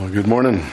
Well, good morning.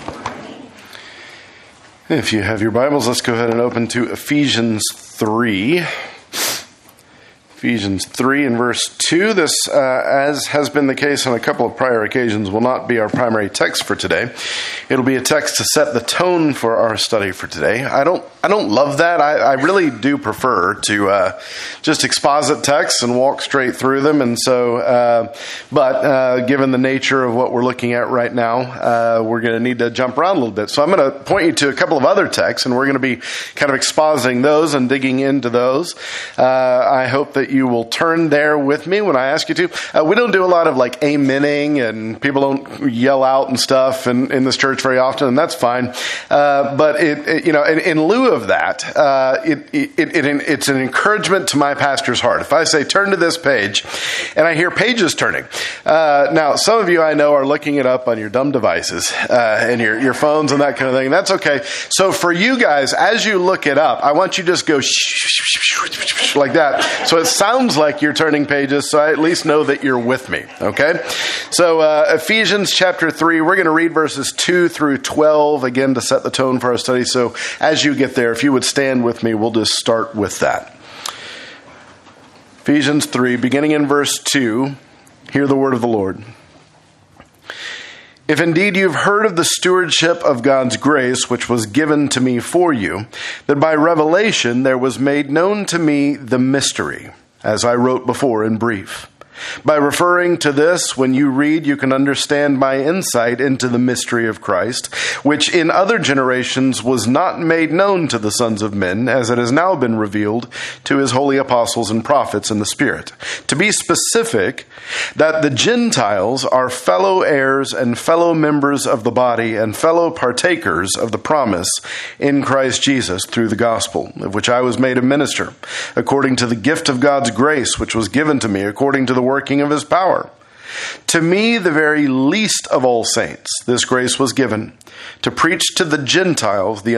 If you have your Bibles, let's go ahead and open to Ephesians 3. Ephesians 3 and verse 2. This, as has been the case on a couple of prior occasions, will not be our primary text for today. It'll be a text to set the tone for our study for today. I don't love that. I really do prefer to just exposit texts and walk straight through them. And so, but given the nature of what we're looking at right now, we're going to need to jump around a little bit. So I'm going to point you to a couple of other texts, and we're going to be kind of expositing those and digging into those. I hope that you will turn there with me when I ask you to. We don't do a lot of like amening, and people don't yell out and stuff in this church very often, and that's fine. But in lieu of that, it's an encouragement to my pastor's heart. If I say turn to this page, and I hear pages turning. Now, some of you I know are looking it up on your dumb devices and your phones and that kind of thing. That's okay. So for you guys, as you look it up, I want you to just go like that. So it sounds like you're turning pages, so I at least know that you're with me. Okay? So Ephesians chapter 3, we're going to read verses 2 through 12 again to set the tone for our study. So as you get there, if you would stand with me, we'll just start with that. Ephesians 3, beginning in verse 2, hear the word of the Lord. If indeed you've heard of the stewardship of God's grace, which was given to me for you, that by revelation there was made known to me the mystery, as I wrote before in brief. By referring to this, when you read, you can understand my insight into the mystery of Christ, which in other generations was not made known to the sons of men, as it has now been revealed to his holy apostles and prophets in the Spirit. To be specific, that the Gentiles are fellow heirs and fellow members of the body and fellow partakers of the promise in Christ Jesus through the gospel, of which I was made a minister, according to the gift of God's grace, which was given to me, according to the working of his power. To me, the very least of all saints, this grace was given, to preach to the Gentiles the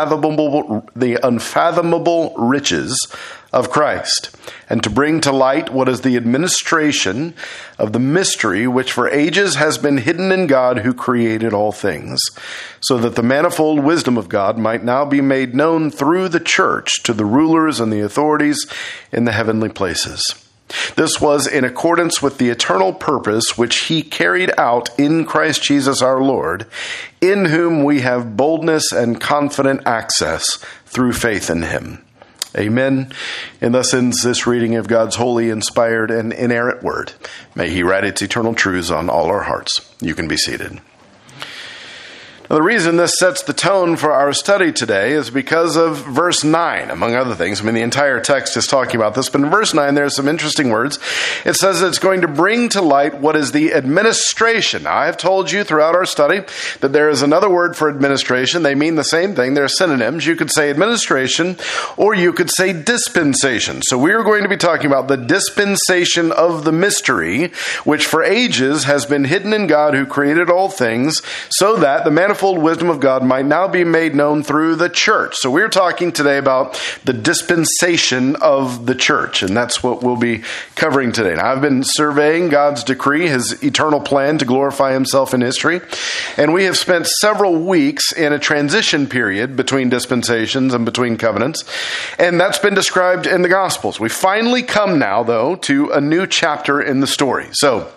unfathomable riches of Christ, and to bring to light what is the administration of the mystery which for ages has been hidden in God who created all things, so that the manifold wisdom of God might now be made known through the church to the rulers and the authorities in the heavenly places. This was in accordance with the eternal purpose which he carried out in Christ Jesus our Lord, in whom we have boldness and confident access through faith in him. Amen. And thus ends this reading of God's holy, inspired, and inerrant word. May he write its eternal truths on all our hearts. You can be seated. Now, the reason this sets the tone for our study today is because of verse 9, among other things. I mean, the entire text is talking about this, but in verse 9, there are some interesting words. It says it's going to bring to light what is the administration. Now, I have told you throughout our study that there is another word for administration. They mean the same thing. They're synonyms. You could say administration, or you could say dispensation. So we are going to be talking about the dispensation of the mystery, which for ages has been hidden in God who created all things, so that the manifold wisdom of God might now be made known through the church. So we're talking today about the dispensation of the church, and that's what we'll be covering today. Now, I've been surveying God's decree, his eternal plan to glorify himself in history, and we have spent several weeks in a transition period between dispensations and between covenants, and that's been described in the Gospels. We finally come now, though, to a new chapter in the story. So,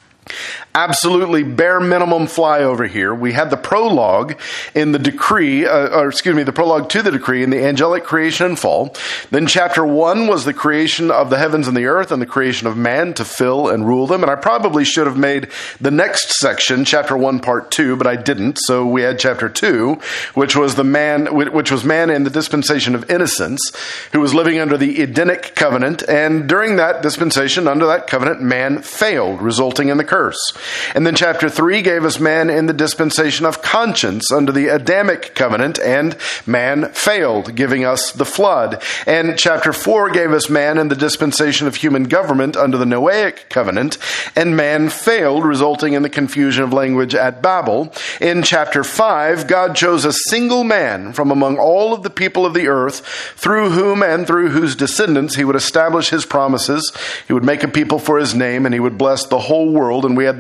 absolutely bare minimum flyover here. We had the prologue in the decree, the prologue to the decree in the angelic creation and fall. Then chapter 1 was the creation of the heavens and the earth and the creation of man to fill and rule them. And I probably should have made the next section, chapter 1, part 2, but I didn't. So we had chapter 2, which was man in the dispensation of innocence, who was living under the Edenic covenant. And during that dispensation, under that covenant, man failed, resulting in the curse. And then chapter 3 gave us man in the dispensation of conscience under the Adamic covenant, and man failed, giving us the flood. And chapter 4 gave us man in the dispensation of human government under the Noahic covenant, and man failed, resulting in the confusion of language at Babel. In chapter 5, God chose a single man from among all of the people of the earth, through whom and through whose descendants he would establish his promises. He would make a people for his name, and he would bless the whole world. And we had the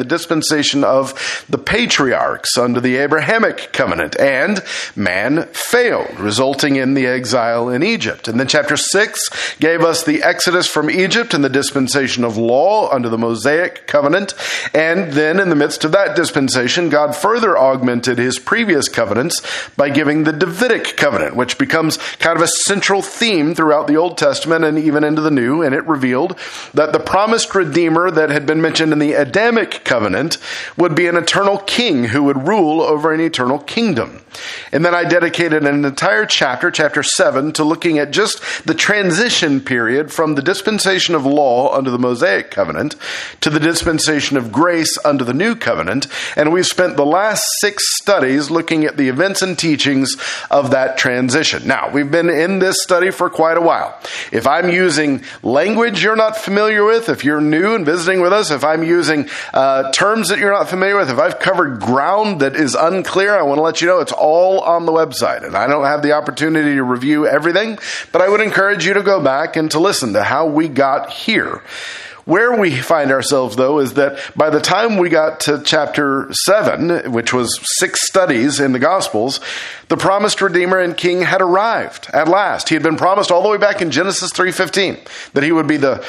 dispensation of the patriarchs under the Abrahamic covenant, and man failed, resulting in the exile in Egypt. And then chapter 6 gave us the exodus from Egypt and the dispensation of law under the Mosaic covenant. And then in the midst of that dispensation, God further augmented his previous covenants by giving the Davidic covenant, which becomes kind of a central theme throughout the Old Testament and even into the New. And it revealed that the promised Redeemer that had been mentioned in the Adamic covenant would be an eternal king who would rule over an eternal kingdom. And then I dedicated an entire chapter 7, to looking at just the transition period from the dispensation of law under the Mosaic covenant to the dispensation of grace under the New covenant. And we've spent the last 6 studies looking at the events and teachings of that transition. Now, we've been in this study for quite a while. If I'm using language you're not familiar with, if you're new and visiting with us, if I'm using terms that you're not familiar with, if I've covered ground that is unclear, I want to let you know it's all on the website. And I don't have the opportunity to review everything, but I would encourage you to go back and to listen to how we got here. Where we find ourselves, though, is that by the time we got to chapter 7, which was 6 studies in the Gospels, the promised Redeemer and King had arrived at last. He had been promised all the way back in Genesis 3:15 that he would be the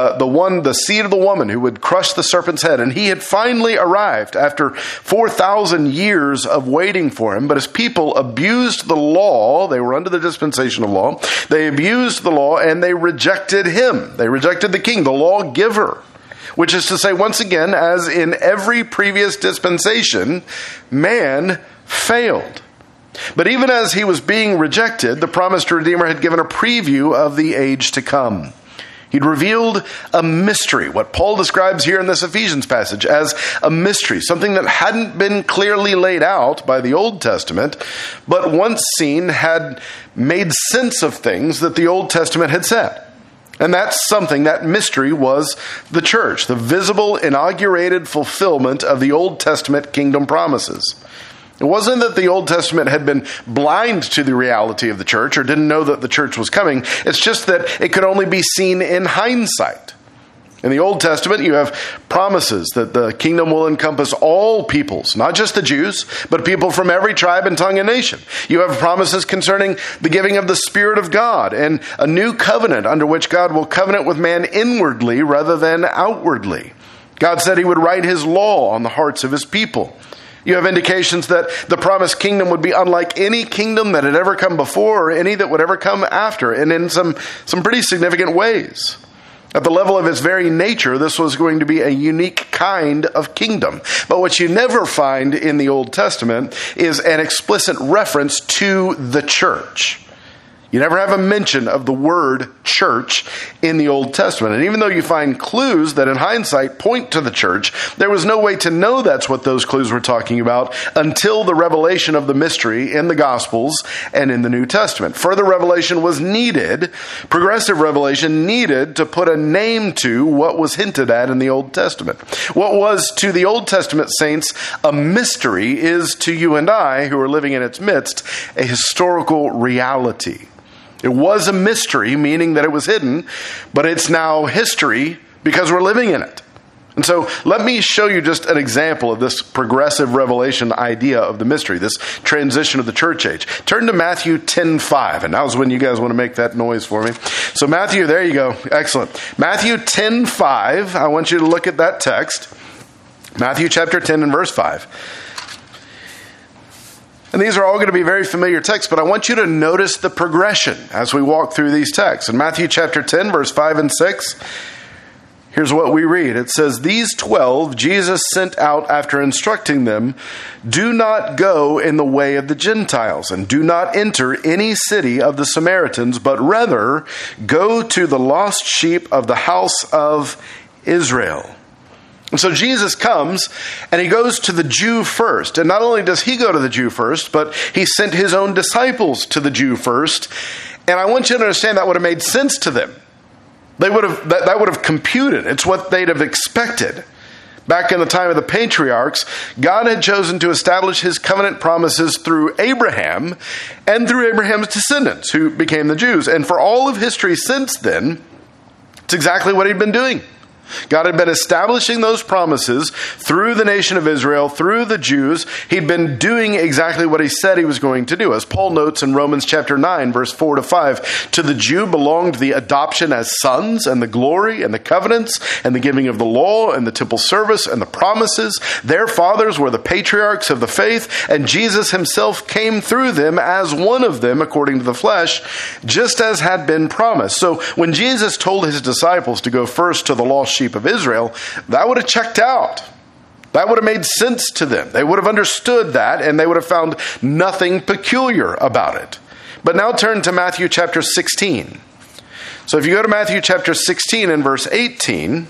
seed of the woman who would crush the serpent's head. And he had finally arrived after 4,000 years of waiting for him. But his people abused the law. They were under the dispensation of law. They abused the law and they rejected him. They rejected the king, the lawgiver. Which is to say, once again, as in every previous dispensation, man failed. But even as he was being rejected, the promised Redeemer had given a preview of the age to come. He'd revealed a mystery, what Paul describes here in this Ephesians passage as a mystery, something that hadn't been clearly laid out by the Old Testament, but once seen had made sense of things that the Old Testament had said. And that's something, that mystery was the church, the visible, inaugurated fulfillment of the Old Testament kingdom promises. It wasn't that the Old Testament had been blind to the reality of the church or didn't know that the church was coming. It's just that it could only be seen in hindsight. In the Old Testament, you have promises that the kingdom will encompass all peoples, not just the Jews, but people from every tribe and tongue and nation. You have promises concerning the giving of the Spirit of God and a new covenant under which God will covenant with man inwardly rather than outwardly. God said he would write his law on the hearts of his people. You have indications that the promised kingdom would be unlike any kingdom that had ever come before or any that would ever come after, and in some pretty significant ways. At the level of its very nature, this was going to be a unique kind of kingdom. But what you never find in the Old Testament is an explicit reference to the church. You never have a mention of the word church in the Old Testament. And even though you find clues that in hindsight point to the church, there was no way to know that's what those clues were talking about until the revelation of the mystery in the Gospels and in the New Testament. Further revelation was needed, progressive revelation needed to put a name to what was hinted at in the Old Testament. What was to the Old Testament saints a mystery is to you and I, who are living in its midst, a historical reality. It was a mystery, meaning that it was hidden, but it's now history because we're living in it. And so let me show you just an example of this progressive revelation idea of the mystery, this transition of the church age. Turn to Matthew 10:5, and now's when you guys want to make that noise for me. So Matthew, there you go. Excellent. Matthew 10:5, I want you to look at that text. Matthew chapter 10 and verse 5. And these are all going to be very familiar texts, but I want you to notice the progression as we walk through these texts. In Matthew chapter 10, verse 5 and 6, here's what we read. It says, "These 12 Jesus sent out after instructing them, 'Do not go in the way of the Gentiles, and do not enter any city of the Samaritans, but rather go to the lost sheep of the house of Israel.'" And so Jesus comes and he goes to the Jew first. And not only does he go to the Jew first, but he sent his own disciples to the Jew first. And I want you to understand that would have made sense to them. That would have computed. It's what they'd have expected. Back in the time of the patriarchs, God had chosen to establish his covenant promises through Abraham and through Abraham's descendants, who became the Jews. And for all of history since then, it's exactly what he'd been doing. God had been establishing those promises through the nation of Israel, through the Jews. He'd been doing exactly what he said he was going to do. As Paul notes in Romans chapter 9, verse 4 to 5, to the Jew belonged the adoption as sons and the glory and the covenants and the giving of the law and the temple service and the promises. Their fathers were the patriarchs of the faith, and Jesus himself came through them as one of them according to the flesh, just as had been promised. So when Jesus told his disciples to go first to the lost sheep of Israel, that would have checked out. That would have made sense to them. They would have understood that, and they would have found nothing peculiar about it. But now turn to Matthew chapter 16. So if you go to Matthew chapter 16 and verse 18,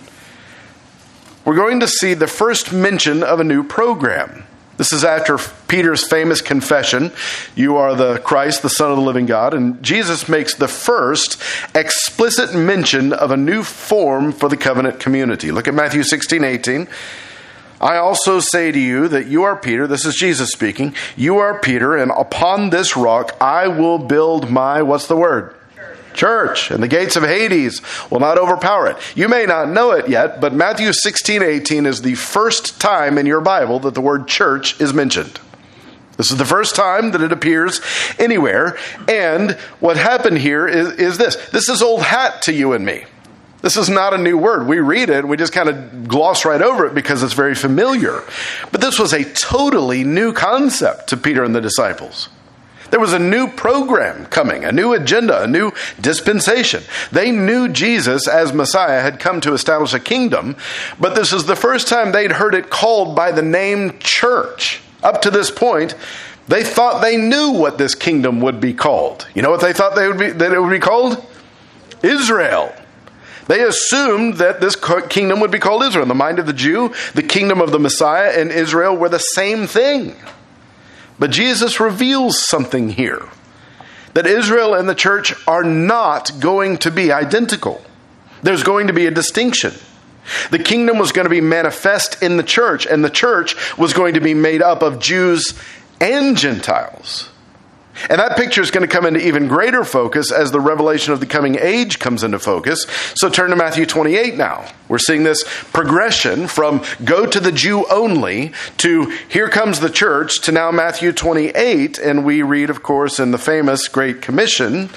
we're going to see the first mention of a new program. This is after Peter's famous confession, "You are the Christ, the Son of the living God." And Jesus makes the first explicit mention of a new form for the covenant community. Look at Matthew 16:18. "I also say to you that you are Peter," this is Jesus speaking, "you are Peter, and upon this rock I will build my," what's the word? Church, and the gates of Hades will not overpower it. You may not know it yet, but Matthew 16:18 is the first time in your Bible that the word church is mentioned. This is the first time that it appears anywhere. And what happened here is this. This is old hat to you and me. This is not a new word. We read it, we just kind of gloss right over it because it's very familiar. But this was a totally new concept to Peter and the disciples. There was a new program coming, a new agenda, a new dispensation. They knew Jesus as Messiah had come to establish a kingdom, but this is the first time they'd heard it called by the name church. Up to this point, they thought they knew what this kingdom would be called. You know what they thought that it would be called? Israel. They assumed that this kingdom would be called Israel. In the mind of the Jew, the kingdom of the Messiah and Israel were the same thing. But Jesus reveals something here, that Israel and the church are not going to be identical. There's going to be a distinction. The kingdom was going to be manifest in the church, and the church was going to be made up of Jews and Gentiles. And that picture is going to come into even greater focus as the revelation of the coming age comes into focus. So turn to Matthew 28 now. We're seeing this progression from go to the Jew only to here comes the church to now Matthew 28. And we read, of course, in the famous Great Commission,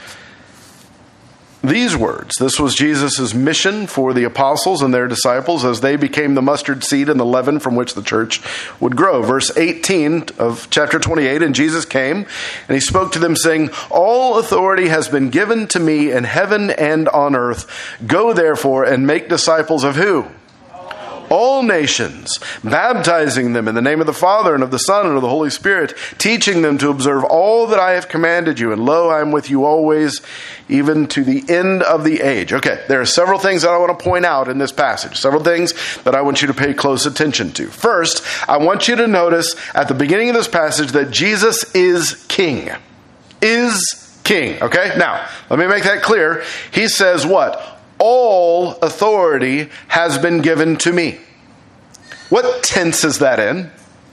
these words. This was Jesus' mission for the apostles and their disciples as they became the mustard seed and the leaven from which the church would grow. Verse 18 of chapter 28, "And Jesus came, and he spoke to them, saying, All authority has been given to me in heaven and on earth. Go therefore and make disciples of" who? "All nations, baptizing them in the name of the Father and of the Son and of the Holy Spirit, teaching them to observe all that I have commanded you. And lo, I am with you always, even to the end of the age." Okay, there are several things that I want to point out in this passage. Several things that I want you to pay close attention to. First, I want you to notice at the beginning of this passage that Jesus is king. Is king. Okay, now, let me make that clear. He says what? All authority has been given to me. What tense is that in?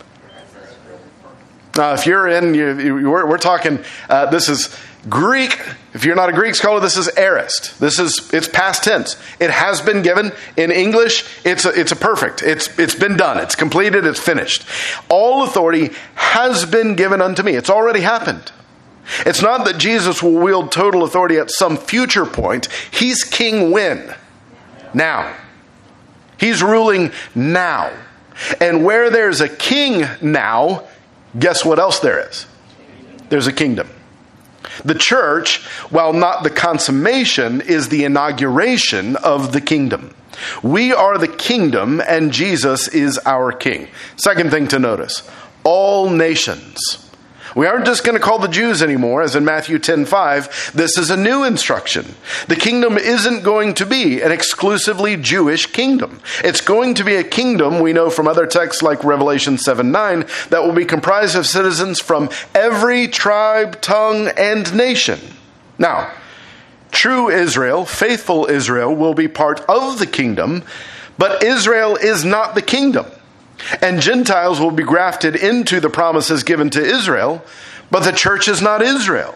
If you're in, we're talking, this is Greek. If you're not a Greek scholar, this is aorist. It's past tense. It has been given. In English, it's a perfect. It's been done. It's completed. It's finished. All authority has been given unto me. It's already happened. It's not that Jesus will wield total authority at some future point. He's king when? Now. He's ruling now. And where there's a king now, guess what else there is? There's a kingdom. The church, while not the consummation, is the inauguration of the kingdom. We are the kingdom and Jesus is our king. Second thing to notice, all nations. We aren't just going to call the Jews anymore, as in Matthew 10:5. This is a new instruction. The kingdom isn't going to be an exclusively Jewish kingdom. It's going to be a kingdom, we know from other texts like Revelation 7:9, that will be comprised of citizens from every tribe, tongue, and nation. Now, true Israel, faithful Israel, will be part of the kingdom, but Israel is not the kingdom. And Gentiles will be grafted into the promises given to Israel, but the church is not Israel.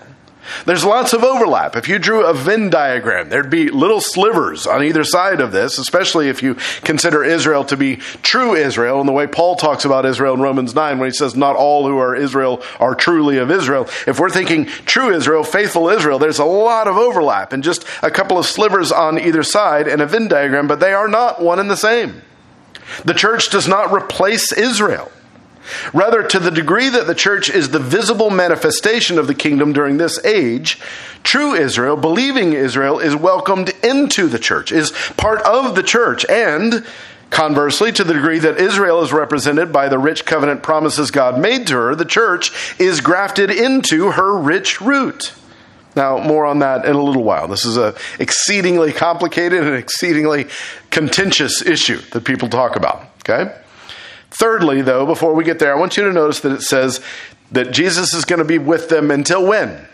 There's lots of overlap. If you drew a Venn diagram, there'd be little slivers on either side of this, especially if you consider Israel to be true Israel, and the way Paul talks about Israel in Romans 9 when he says not all who are Israel are truly of Israel. If we're thinking true Israel, faithful Israel, there's a lot of overlap and just a couple of slivers on either side in a Venn diagram, but they are not one and the same. The church does not replace Israel. Rather, to the degree that the church is the visible manifestation of the kingdom during this age, true Israel, believing Israel, is welcomed into the church, is part of the church. And conversely, to the degree that Israel is represented by the rich covenant promises God made to her, the church is grafted into her rich root. Now, more on that in a little while. This is an exceedingly complicated and exceedingly contentious issue that people talk about. Okay? Thirdly, though, before we get there, I want you to notice that it says that Jesus is going to be with them until when?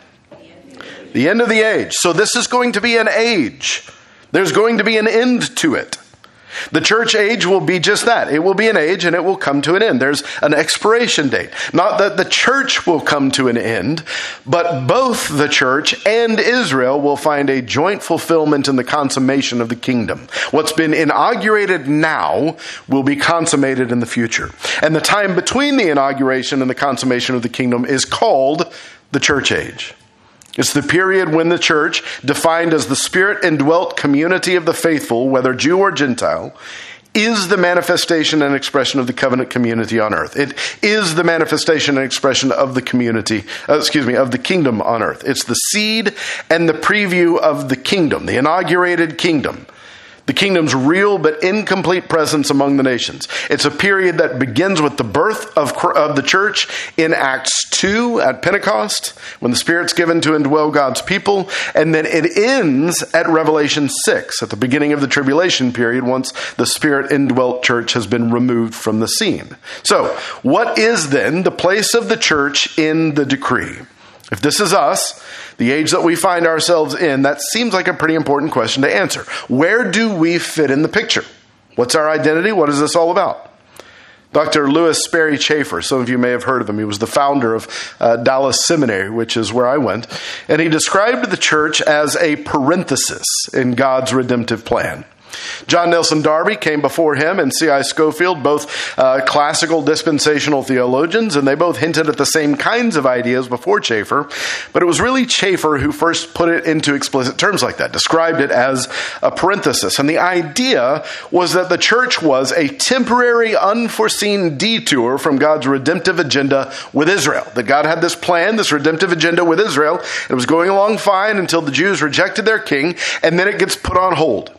The end of the age. So this is going to be an age. There's going to be an end to it. The church age will be just that. It will be an age and it will come to an end. There's an expiration date. Not that the church will come to an end, but both the church and Israel will find a joint fulfillment in the consummation of the kingdom. What's been inaugurated now will be consummated in the future. And the time between the inauguration and the consummation of the kingdom is called the church age. It's the period when the church, defined as the Spirit-indwelt community of the faithful, whether Jew or Gentile, is the manifestation and expression of the covenant community on earth. It is the manifestation and expression of the of the kingdom on earth. It's the seed and the preview of the kingdom, the inaugurated kingdom. The kingdom's real but incomplete presence among the nations. It's a period that begins with the birth of the church in Acts 2 at Pentecost, when the Spirit's given to indwell God's people, and then it ends at Revelation 6, at the beginning of the tribulation period, once the Spirit-indwelt church has been removed from the scene. So, what is then the place of the church in the decree? If this is us, the age that we find ourselves in, that seems like a pretty important question to answer. Where do we fit in the picture? What's our identity? What is this all about? Dr. Lewis Sperry Chafer, some of you may have heard of him. He was the founder of Dallas Seminary, which is where I went. And he described the church as a parenthesis in God's redemptive plan. John Nelson Darby came before him and C.I. Scofield, both classical dispensational theologians, and they both hinted at the same kinds of ideas before Chafer, but it was really Chafer who first put it into explicit terms like that, described it as a parenthesis. And the idea was that the church was a temporary, unforeseen detour from God's redemptive agenda with Israel. That God had this plan, this redemptive agenda with Israel. It was going along fine until the Jews rejected their king, and then it gets put on hold.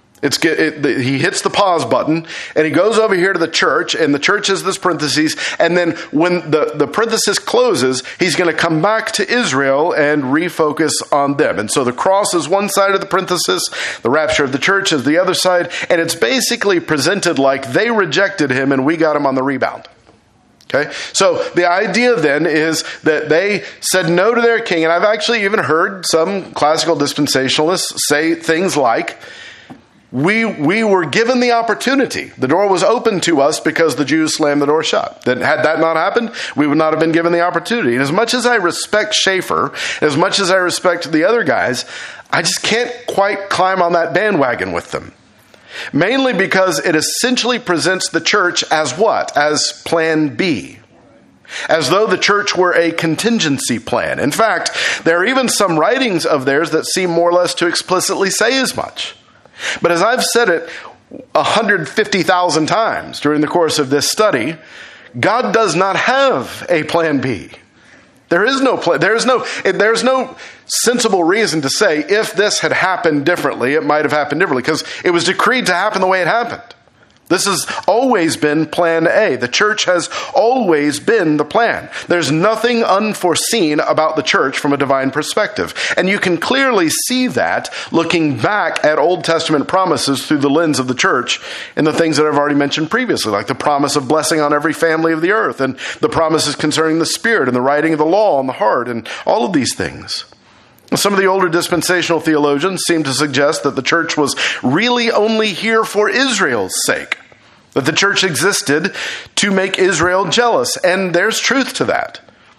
He hits the pause button, and he goes over here to the church, and the church is this parenthesis, and then when the parenthesis closes, he's going to come back to Israel and refocus on them. And so the cross is one side of the parenthesis, the rapture of the church is the other side, and it's basically presented like they rejected him and we got him on the rebound. Okay, so the idea then is that they said no to their king, and I've actually even heard some classical dispensationalists say things like, We were given the opportunity. The door was open to us because the Jews slammed the door shut. That had that not happened, we would not have been given the opportunity. And as much as I respect Chafer, as much as I respect the other guys, I just can't quite climb on that bandwagon with them. Mainly because it essentially presents the church as what? As plan B. As though the church were a contingency plan. In fact, there are even some writings of theirs that seem more or less to explicitly say as much. But as I've said it 150,000 times during the course of this study, God does not have a plan B. There is no plan. There's no sensible reason to say if this had happened differently, it might have happened differently, because it was decreed to happen the way it happened. This has always been plan A. The church has always been the plan. There's nothing unforeseen about the church from a divine perspective. And you can clearly see that looking back at Old Testament promises through the lens of the church in the things that I've already mentioned previously, like the promise of blessing on every family of the earth, and the promises concerning the Spirit, and the writing of the law on the heart, and all of these things. Some of the older dispensational theologians seem to suggest that the church was really only here for Israel's sake, that the church existed to make Israel jealous, and there's truth to that.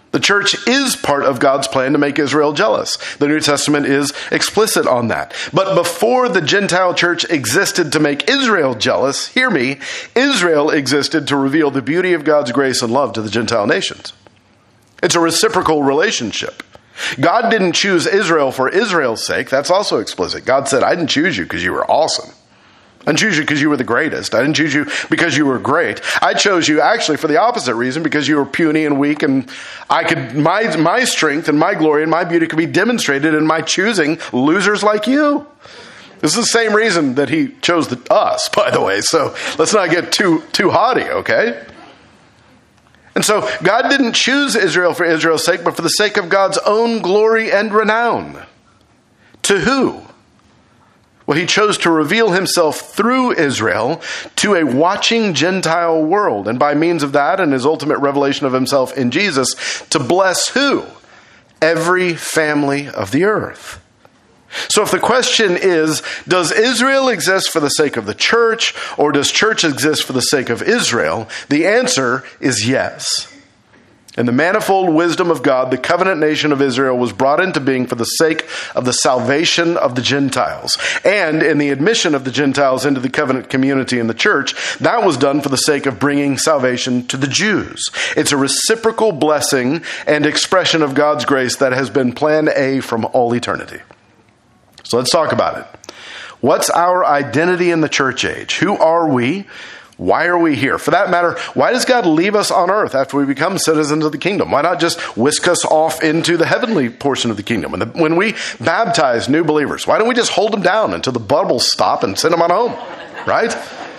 The church is part of God's plan to make Israel jealous. The New Testament is explicit on that. But before the Gentile church existed to make Israel jealous, hear me, Israel existed to reveal the beauty of God's grace and love to the Gentile nations. It's a reciprocal relationship. God didn't choose Israel for Israel's sake. That's also explicit. God said, I didn't choose you because you were awesome. I didn't choose you because you were the greatest. I didn't choose you because you were great. I chose you actually for the opposite reason, because you were puny and weak, and my strength and my glory and my beauty could be demonstrated in my choosing losers like you. This is the same reason that he chose us, by the way. So let's not get too haughty, okay? And so God didn't choose Israel for Israel's sake, but for the sake of God's own glory and renown. To who? Well, he chose to reveal himself through Israel to a watching Gentile world. And by means of that and his ultimate revelation of himself in Jesus, to bless who? Every family of the earth. So if the question is, does Israel exist for the sake of the church, or does church exist for the sake of Israel? The answer is yes. In the manifold wisdom of God, the covenant nation of Israel was brought into being for the sake of the salvation of the Gentiles. And in the admission of the Gentiles into the covenant community in the church, that was done for the sake of bringing salvation to the Jews. It's a reciprocal blessing and expression of God's grace that has been plan A from all eternity. So let's talk about it. What's our identity in the church age? Who are we? Why are we here? For that matter, why does God leave us on earth after we become citizens of the kingdom? Why not just whisk us off into the heavenly portion of the kingdom? When we baptize new believers, why don't we just hold them down until the bubbles stop and send them on home? Right?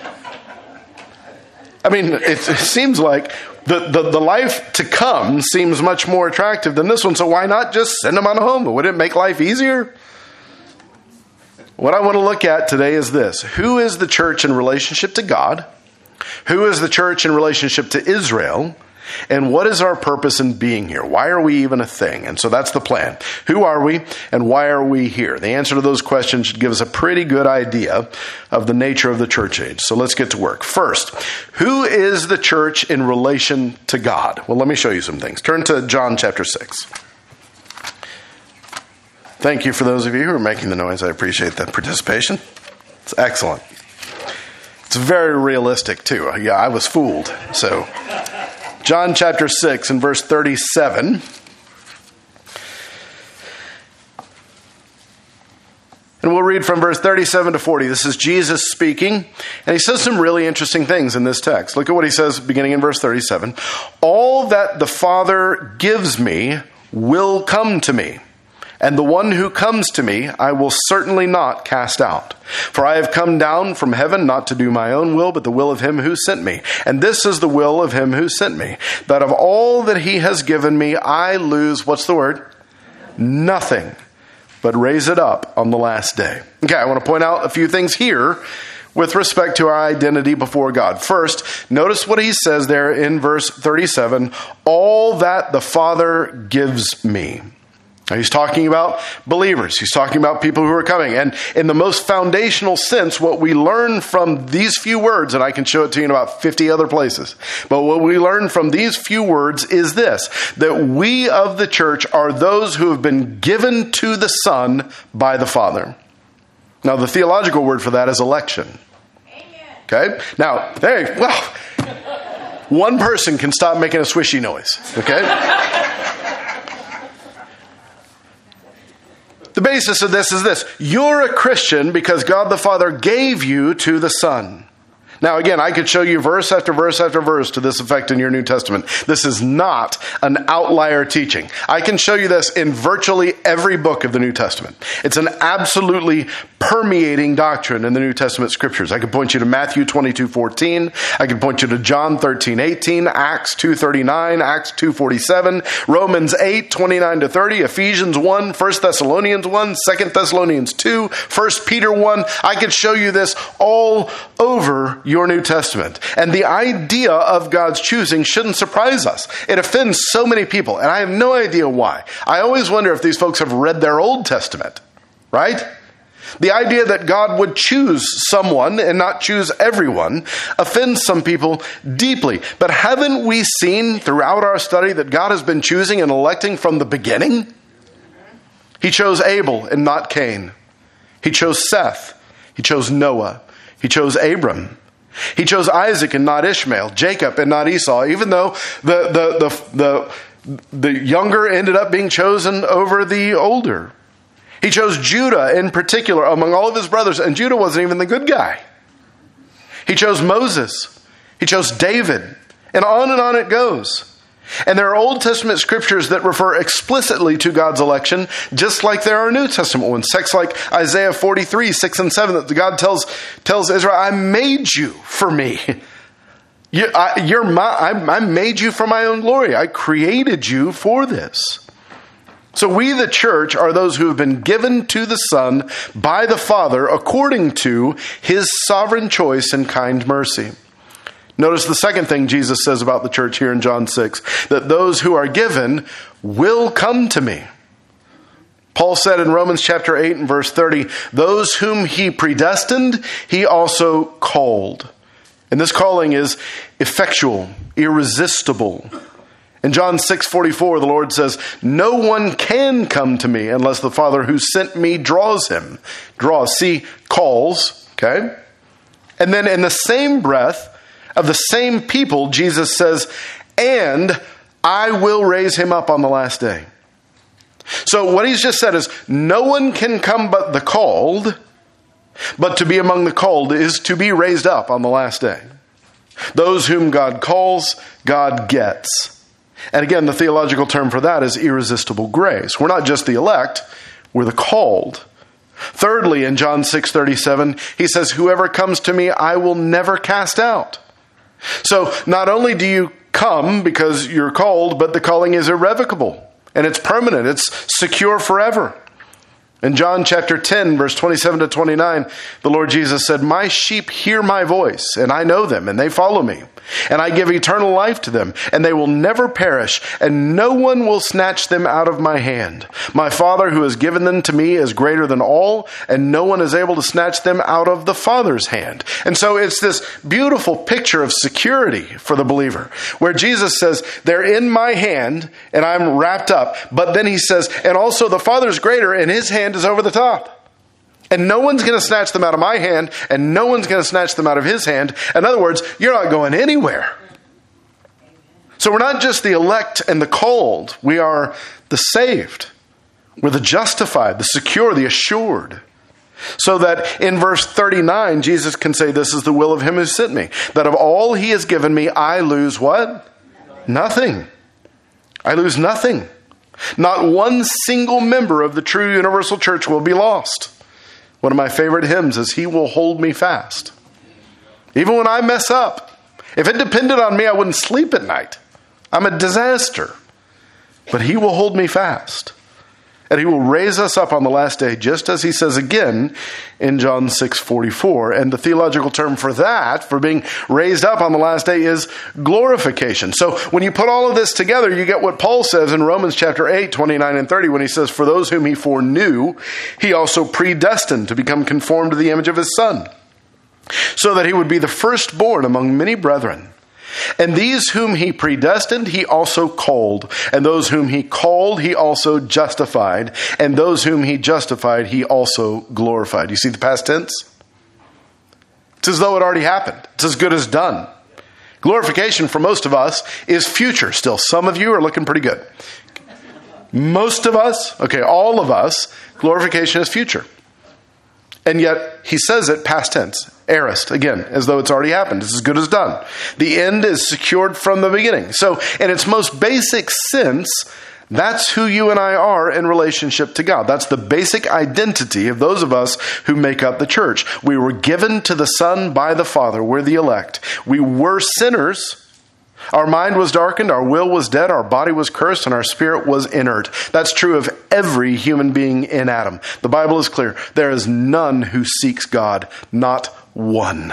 I mean, it seems like the life to come seems much more attractive than this one, so why not just send them on home? Wouldn't it make life easier? What I want to look at today is this. Who is the church in relationship to God? Who is the church in relationship to Israel? And what is our purpose in being here? Why are we even a thing? And so that's the plan. Who are we and why are we here? The answer to those questions should give us a pretty good idea of the nature of the church age. So let's get to work. First, who is the church in relation to God? Well, let me show you some things. Turn to John chapter 6. Thank you for those of you who are making the noise. I appreciate that participation. It's excellent. It's very realistic, too. Yeah, I was fooled. So, John chapter 6 and verse 37. And we'll read from verse 37 to 40. This is Jesus speaking, and he says some really interesting things in this text. Look at what he says beginning in verse 37. All that the Father gives me will come to me. And the one who comes to me, I will certainly not cast out. For I have come down from heaven not to do my own will, but the will of him who sent me. And this is the will of him who sent me, that of all that he has given me, I lose, what's the word? Nothing, but raise it up on the last day. Okay, I want to point out a few things here with respect to our identity before God. First, notice what he says there in verse 37, all that the Father gives me. Now, he's talking about believers. He's talking about people who are coming. And in the most foundational sense, what we learn from these few words, and I can show it to you in about 50 other places, but what we learn from these few words is this, that we of the church are those who have been given to the Son by the Father. Now, the theological word for that is election. Okay? Now, one person can stop making a swishy noise. Okay? The basis of this is this. You're a Christian because God the Father gave you to the Son. Now, again, I could show you verse after verse after verse to this effect in your New Testament. This is not an outlier teaching. I can show you this in virtually every book of the New Testament. It's an absolutely permeating doctrine in the New Testament scriptures. I could point you to Matthew 22:14. I could point you to John 13:18, Acts 2:39, Acts 2:47, Romans 8:29-30, Ephesians 1, 1 Thessalonians 1, 2 Thessalonians 2, 1 Peter 1. I could show you this all over your New Testament. And the idea of God's choosing shouldn't surprise us. It offends so many people, and I have no idea why. I always wonder if these folks have read their Old Testament, right? The idea that God would choose someone and not choose everyone offends some people deeply. But haven't we seen throughout our study that God has been choosing and electing from the beginning? He chose Abel and not Cain. He chose Seth. He chose Noah. He chose Abram. He chose Isaac and not Ishmael, Jacob and not Esau, even though the younger ended up being chosen over the older. He chose Judah in particular among all of his brothers, and Judah wasn't even the good guy. He chose Moses. He chose David, and on it goes. And there are Old Testament scriptures that refer explicitly to God's election, just like there are New Testament ones. Texts like Isaiah 43, 6 and 7, that God tells Israel, I made you for me. I made you for my own glory. I created you for this. So we, the church, are those who have been given to the Son by the Father according to his sovereign choice and kind mercy. Notice the second thing Jesus says about the church here in John 6, that those who are given will come to me. Paul said in Romans chapter 8 and verse 30, those whom he predestined, he also called. And this calling is effectual, irresistible. In John 6:44, the Lord says, no one can come to me unless the Father who sent me draws him. Draws, see, calls, okay? And then in the same breath of the same people, Jesus says, and I will raise him up on the last day. So what he's just said is, no one can come but the called, but to be among the called is to be raised up on the last day. Those whom God calls, God gets. And again, the theological term for that is irresistible grace. We're not just the elect, we're the called. Thirdly, in John 6:37, he says, whoever comes to me, I will never cast out. So not only do you come because you're called, but the calling is irrevocable and it's permanent. It's secure forever. In John chapter 10, verse 27 to 29, the Lord Jesus said, my sheep hear my voice, and I know them, and they follow me. And I give eternal life to them, and they will never perish, and no one will snatch them out of my hand. My Father who has given them to me is greater than all, and no one is able to snatch them out of the Father's hand. And so it's this beautiful picture of security for the believer, where Jesus says, they're in my hand, and I'm wrapped up. But then he says, and also the Father's greater, and his hand is over the top. And no one's going to snatch them out of my hand, and no one's going to snatch them out of his hand. In other words, you're not going anywhere. So we're not just the elect and the called. We are the saved. We're the justified, the secure, the assured. So that in verse 39, Jesus can say, this is the will of him who sent me. That of all he has given me, I lose what? Nothing. I lose nothing. Not one single member of the true universal church will be lost. One of my favorite hymns is, he will hold me fast. Even when I mess up. If it depended on me, I wouldn't sleep at night. I'm a disaster. But he will hold me fast. And he will raise us up on the last day, just as he says again in John 6:44. And the theological term for that, for being raised up on the last day, is glorification. So when you put all of this together, you get what Paul says in Romans chapter 8, 29 and 30, when he says, for those whom he foreknew, he also predestined to become conformed to the image of his Son, so that he would be the firstborn among many brethren. And these whom he predestined, he also called. And those whom he called, he also justified. And those whom he justified, he also glorified. You see the past tense? It's as though it already happened. It's as good as done. Glorification for most of us is future still. Some of you are looking pretty good. Most of us, okay, all of us, glorification is future. And yet, he says it past tense, aorist, again, as though it's already happened. It's as good as done. The end is secured from the beginning. So, in its most basic sense, that's who you and I are in relationship to God. That's the basic identity of those of us who make up the church. We were given to the Son by the Father. We're the elect. We were sinners. Our mind was darkened, our will was dead, our body was cursed, and our spirit was inert. That's true of every human being in Adam. The Bible is clear. There is none who seeks God, not one.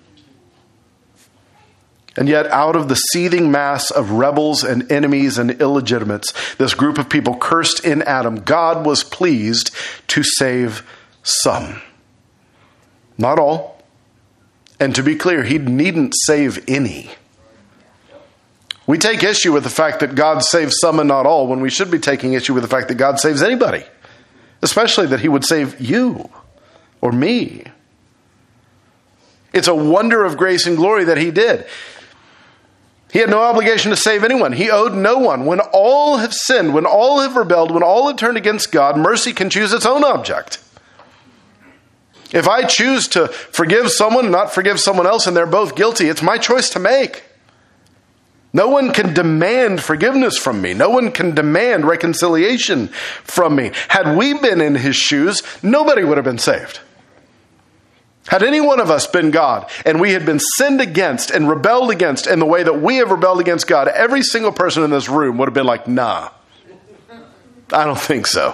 And yet, out of the seething mass of rebels and enemies and illegitimates, this group of people cursed in Adam, God was pleased to save some. Not all. And to be clear, he needn't save any. We take issue with the fact that God saves some and not all, when we should be taking issue with the fact that God saves anybody, especially that he would save you or me. It's a wonder of grace and glory that he did. He had no obligation to save anyone. He owed no one. When all have sinned, when all have rebelled, when all have turned against God, mercy can choose its own object. If I choose to forgive someone and not forgive someone else and they're both guilty, it's my choice to make. No one can demand forgiveness from me. No one can demand reconciliation from me. Had we been in his shoes, nobody would have been saved. Had any one of us been God and we had been sinned against and rebelled against in the way that we have rebelled against God, every single person in this room would have been like, nah, I don't think so.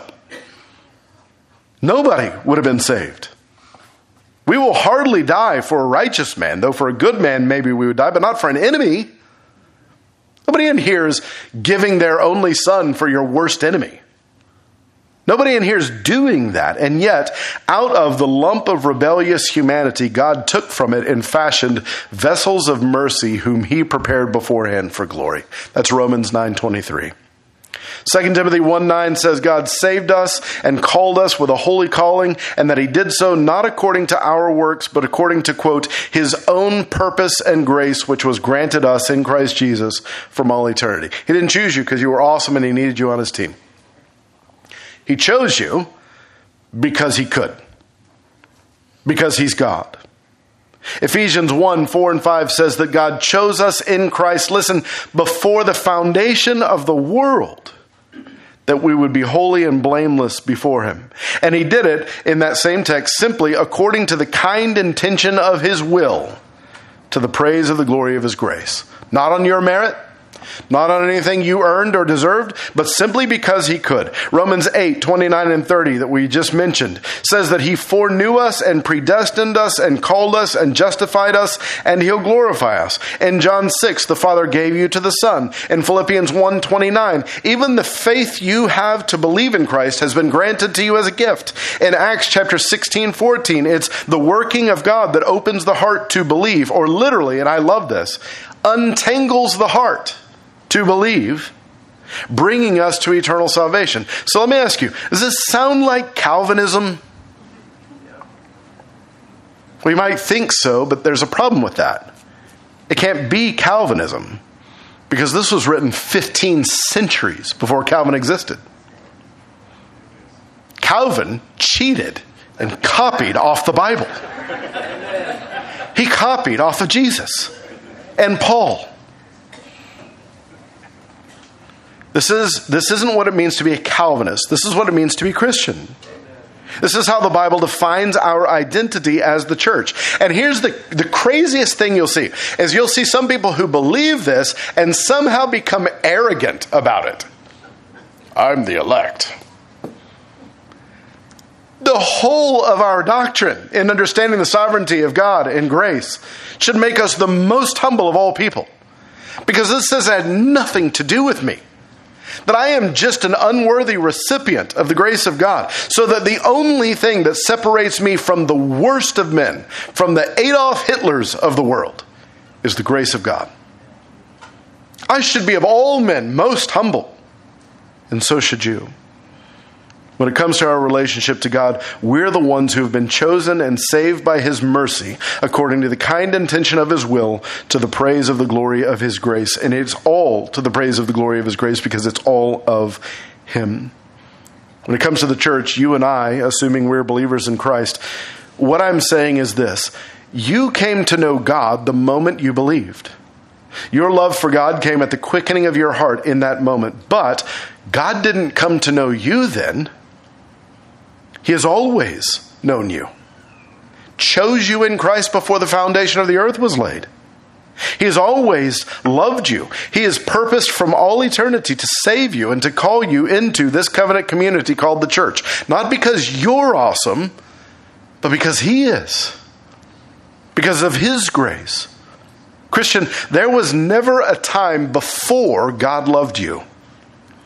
Nobody would have been saved. We will hardly die for a righteous man, though for a good man maybe we would die, but not for an enemy. Nobody in here is giving their only son for your worst enemy. Nobody in here is doing that. And yet, out of the lump of rebellious humanity, God took from it and fashioned vessels of mercy whom he prepared beforehand for glory. That's Romans 9:23. 2 Timothy 1:9 says God saved us and called us with a holy calling, and that he did so not according to our works, but according to, quote, his own purpose and grace, which was granted us in Christ Jesus from all eternity. He didn't choose you because you were awesome and he needed you on his team. He chose you because he could. Because he's God. Ephesians 1:4-5 says that God chose us in Christ, listen, before the foundation of the world, that we would be holy and blameless before him. And he did it in that same text simply according to the kind intention of his will, to the praise of the glory of his grace. Not on your merit, not on anything you earned or deserved, but simply because he could. Romans 8:29-30 that we just mentioned says that he foreknew us and predestined us and called us and justified us, and he'll glorify us. In John 6, the Father gave you to the Son. In Philippians 1:29, even the faith you have to believe in Christ has been granted to you as a gift. In Acts chapter 16:14, it's the working of God that opens the heart to believe, or literally, and I love this, untangles the heart to believe, bringing us to eternal salvation. So let me ask you, does this sound like Calvinism? We might think so, but there's a problem with that. It can't be Calvinism, because this was written 15 centuries before Calvin existed. Calvin cheated and copied off the Bible. He copied off of Jesus and Paul. This isn't what it means to be a Calvinist. This is what it means to be Christian. This is how the Bible defines our identity as the church. And here's the craziest thing you'll see, is you'll see some people who believe this and somehow become arrogant about it. I'm the elect. The whole of our doctrine in understanding the sovereignty of God and grace should make us the most humble of all people. Because this says it had nothing to do with me. That I am just an unworthy recipient of the grace of God. So that the only thing that separates me from the worst of men, from the Adolf Hitlers of the world, is the grace of God. I should be of all men most humble. And so should you. When it comes to our relationship to God, we're the ones who have been chosen and saved by his mercy, according to the kind intention of his will, to the praise of the glory of his grace. And it's all to the praise of the glory of his grace because it's all of him. When it comes to the church, you and I, assuming we're believers in Christ, what I'm saying is this. You came to know God the moment you believed. Your love for God came at the quickening of your heart in that moment. But God didn't come to know you then. He has always known you. Chose you in Christ before the foundation of the earth was laid. He has always loved you. He has purposed from all eternity to save you and to call you into this covenant community called the church. Not because you're awesome, but because he is. Because of his grace. Christian, there was never a time before God loved you.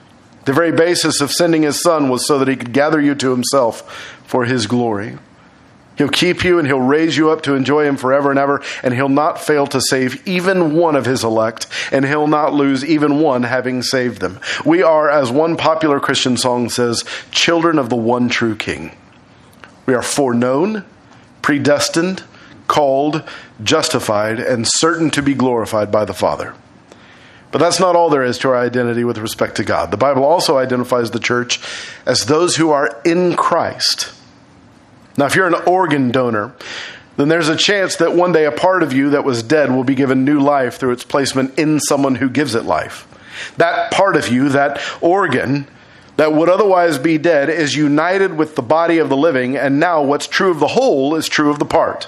The very basis of sending his Son was so that he could gather you to himself for his glory. He'll keep you and he'll raise you up to enjoy him forever and ever, and he'll not fail to save even one of his elect, and he'll not lose even one having saved them. We are, as one popular Christian song says, children of the one true King. We are foreknown, predestined, called, justified, and certain to be glorified by the Father. But that's not all there is to our identity with respect to God. The Bible also identifies the church as those who are in Christ. Now, if you're an organ donor, then there's a chance that one day a part of you that was dead will be given new life through its placement in someone who gives it life. That part of you, that organ that would otherwise be dead, is united with the body of the living, and now what's true of the whole is true of the part.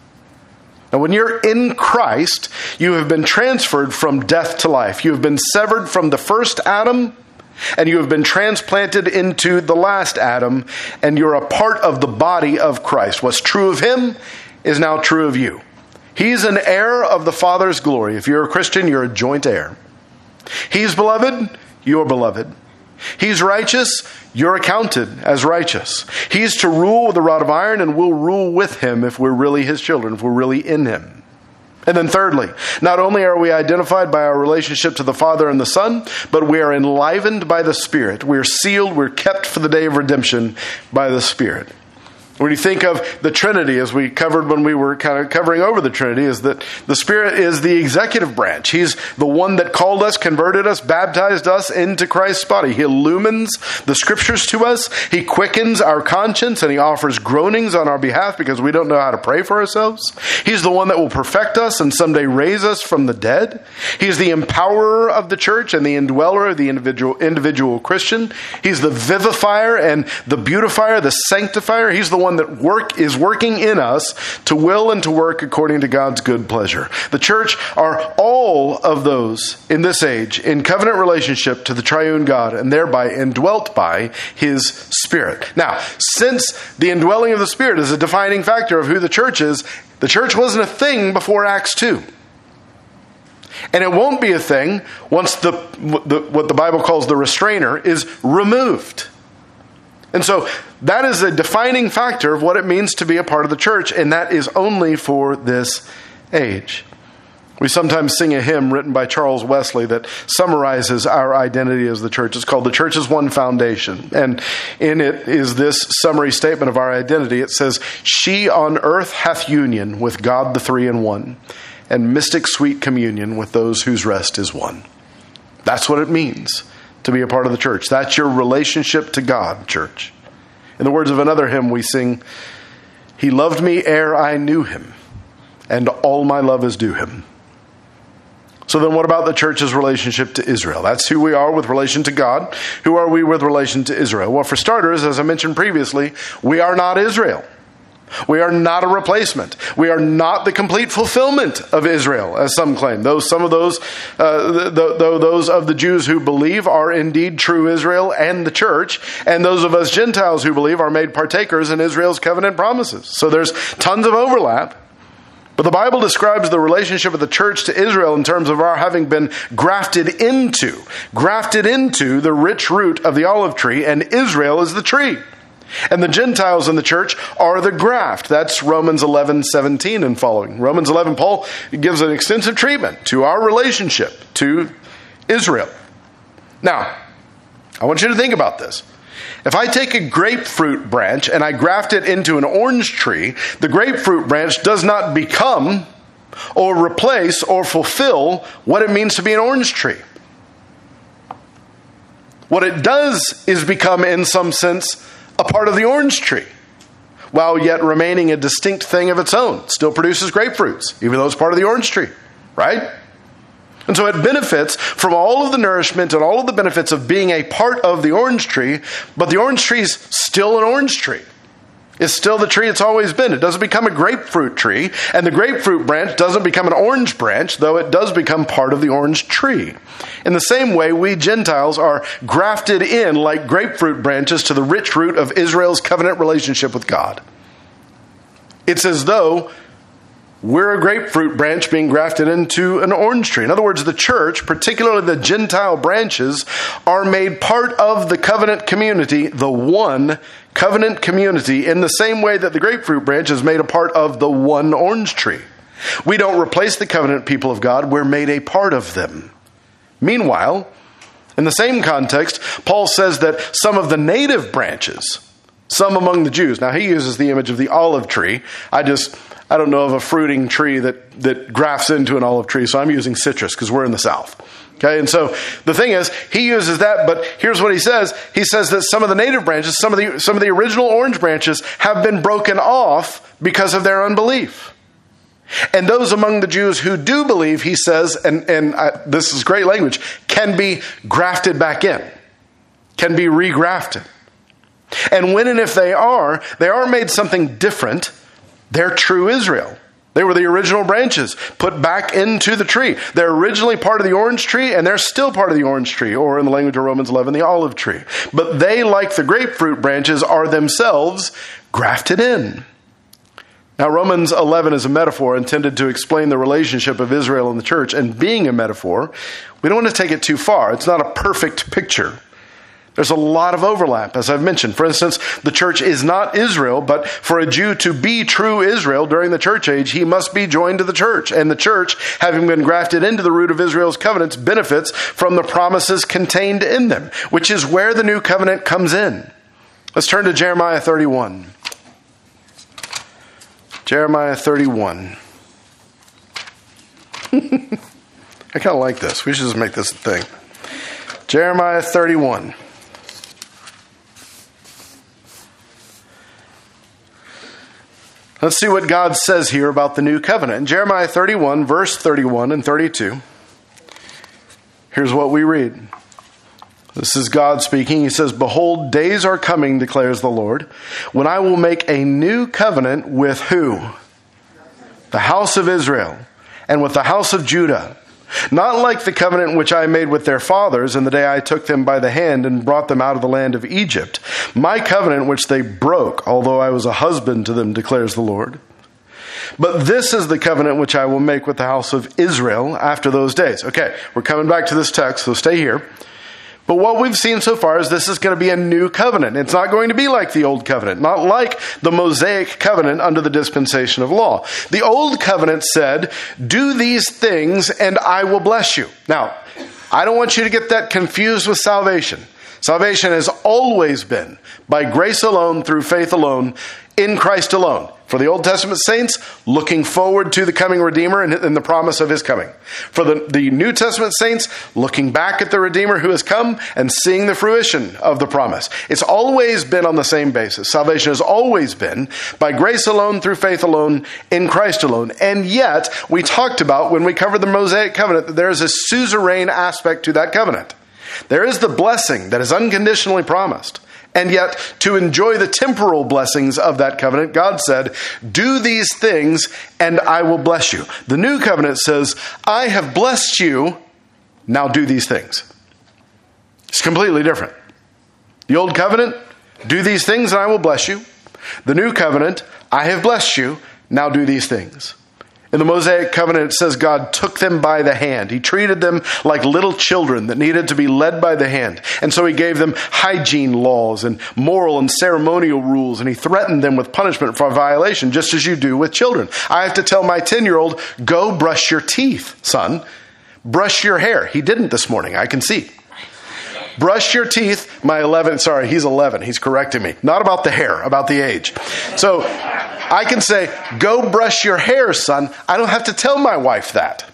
Now, when you're in Christ, you have been transferred from death to life. You have been severed from the first Adam, and you have been transplanted into the last Adam, and you're a part of the body of Christ. What's true of him is now true of you. He's an heir of the Father's glory. If you're a Christian, you're a joint heir. He's beloved, you're beloved. He's righteous, you're accounted as righteous. He's to rule with a rod of iron, and we'll rule with him if we're really his children, if we're really in him. And then thirdly, not only are we identified by our relationship to the Father and the Son, but we are enlivened by the Spirit. We're sealed, we're kept for the day of redemption by the Spirit. When you think of the Trinity, as we covered when we were kind of covering over the Trinity, is that the Spirit is the executive branch. He's the one that called us, converted us, baptized us into Christ's body. He illumines the Scriptures to us. He quickens our conscience, and he offers groanings on our behalf because we don't know how to pray for ourselves. He's the one that will perfect us and someday raise us from the dead. He's the empowerer of the church and the indweller of the individual Christian. He's the vivifier and the beautifier, the sanctifier. He's the one that is working in us to will and to work according to God's good pleasure. The church are all of those in this age in covenant relationship to the triune God, and thereby indwelt by his Spirit. Now, since the indwelling of the Spirit is a defining factor of who the church is, the church wasn't a thing before Acts 2. And it won't be a thing once what the Bible calls the restrainer is removed. And so that is a defining factor of what it means to be a part of the church, and that is only for this age. We sometimes sing a hymn written by Charles Wesley that summarizes our identity as the church. It's called The Church's One Foundation. And in it is this summary statement of our identity. It says, "She on earth hath union with God the Three in One, and mystic sweet communion with those whose rest is won." That's what it means to be a part of the church. That's your relationship to God, church. In the words of another hymn we sing, "He loved me ere I knew him, and all my love is due him." So then what about the church's relationship to Israel? That's who we are with relation to God. Who are we with relation to Israel? Well, for starters, as I mentioned previously, we are not Israel. We are not a replacement. We are not the complete fulfillment of Israel, as some claim. Some of those of the Jews who believe are indeed true Israel and the church, and those of us Gentiles who believe are made partakers in Israel's covenant promises. So there's tons of overlap. But the Bible describes the relationship of the church to Israel in terms of our having been grafted into the rich root of the olive tree, and Israel is the tree. And the Gentiles in the church are the graft. That's Romans 11:17 and following. Romans 11, Paul gives an extensive treatment to our relationship to Israel. Now, I want you to think about this. If I take a grapefruit branch and I graft it into an orange tree, the grapefruit branch does not become or replace or fulfill what it means to be an orange tree. What it does is become, in some sense, a part of the orange tree, while yet remaining a distinct thing of its own. It still produces grapefruits, even though it's part of the orange tree, right? And so it benefits from all of the nourishment and all of the benefits of being a part of the orange tree, but the orange tree is still an orange tree. It's still the tree it's always been. It doesn't become a grapefruit tree, and the grapefruit branch doesn't become an orange branch, though it does become part of the orange tree. In the same way, we Gentiles are grafted in like grapefruit branches to the rich root of Israel's covenant relationship with God. It's as though We're a grapefruit branch being grafted into an orange tree. In other words, the church, particularly the Gentile branches, are made part of the covenant community, the one covenant community, in the same way that the grapefruit branch is made a part of the one orange tree. We don't replace the covenant people of God. We're made a part of them. Meanwhile, in the same context, Paul says that some of the native branches, some among the Jews. Now, he uses the image of the olive tree. I don't know of a fruiting tree that grafts into an olive tree, so I'm using citrus because we're in the South. Okay, and so the thing is, he uses that, but here's what he says. He says that some of the native branches, some of the original orange branches have been broken off because of their unbelief. And those among the Jews who do believe, he says, and this is great language, can be grafted back in, can be regrafted. And when and if they are made something different. They're true Israel. They were the original branches put back into the tree. They're originally part of the orange tree, and they're still part of the orange tree, or in the language of Romans 11, the olive tree. But they, like the grapefruit branches, are themselves grafted in. Now, Romans 11 is a metaphor intended to explain the relationship of Israel and the church, and being a metaphor, we don't want to take it too far. It's not a perfect picture. There's a lot of overlap, as I've mentioned. For instance, the church is not Israel, but for a Jew to be true Israel during the church age, he must be joined to the church. And the church, having been grafted into the root of Israel's covenants, benefits from the promises contained in them, which is where the new covenant comes in. Let's turn to Jeremiah 31. Jeremiah 31. I kind of like this. We should just make this a thing. Jeremiah 31. Let's see what God says here about the new covenant. In Jeremiah 31, verse 31 and 32, here's what we read. This is God speaking. He says, "Behold, days are coming, declares the Lord, when I will make a new covenant with who? The house of Israel, and with the house of Judah. Not like the covenant which I made with their fathers in the day I took them by the hand and brought them out of the land of Egypt. My covenant which they broke, although I was a husband to them, declares the Lord. But this is the covenant which I will make with the house of Israel after those days." Okay, we're coming back to this text, so stay here. But what we've seen so far is this is going to be a new covenant. It's not going to be like the old covenant, not like the Mosaic covenant under the dispensation of law. The old covenant said, "Do these things and I will bless you." Now, I don't want you to get that confused with salvation. Salvation has always been by grace alone, through faith alone, in Christ alone. For the Old Testament saints, looking forward to the coming Redeemer and the promise of his coming. For the New Testament saints, looking back at the Redeemer who has come and seeing the fruition of the promise. It's always been on the same basis. Salvation has always been by grace alone, through faith alone, in Christ alone. And yet, we talked about when we covered the Mosaic covenant that there is a suzerain aspect to that covenant. There is the blessing that is unconditionally promised. And yet, to enjoy the temporal blessings of that covenant, God said, "Do these things and I will bless you." The new covenant says, "I have blessed you, now do these things." It's completely different. The old covenant, "Do these things and I will bless you." The new covenant, "I have blessed you, now do these things." In the Mosaic covenant, it says God took them by the hand. He treated them like little children that needed to be led by the hand. And so he gave them hygiene laws and moral and ceremonial rules, and he threatened them with punishment for violation, just as you do with children. I have to tell my 10-year-old, "Go brush your teeth, son. Brush your hair." He didn't this morning, I can see. Brush your teeth. He's 11. He's correcting me. Not about the hair, about the age. So I can say, "Go brush your hair, son." I don't have to tell my wife that.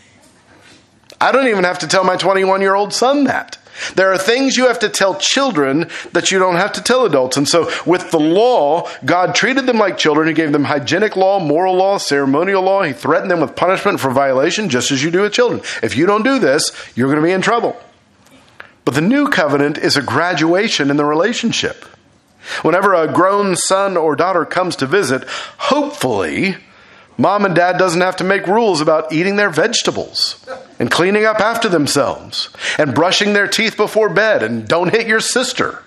I don't even have to tell my 21-year-old son that. There are things you have to tell children that you don't have to tell adults. And so with the law, God treated them like children. He gave them hygienic law, moral law, ceremonial law. He threatened them with punishment for violation, just as you do with children. If you don't do this, you're going to be in trouble. But the new covenant is a graduation in the relationship. Whenever a grown son or daughter comes to visit, hopefully, mom and dad doesn't have to make rules about eating their vegetables and cleaning up after themselves and brushing their teeth before bed and don't hit your sister.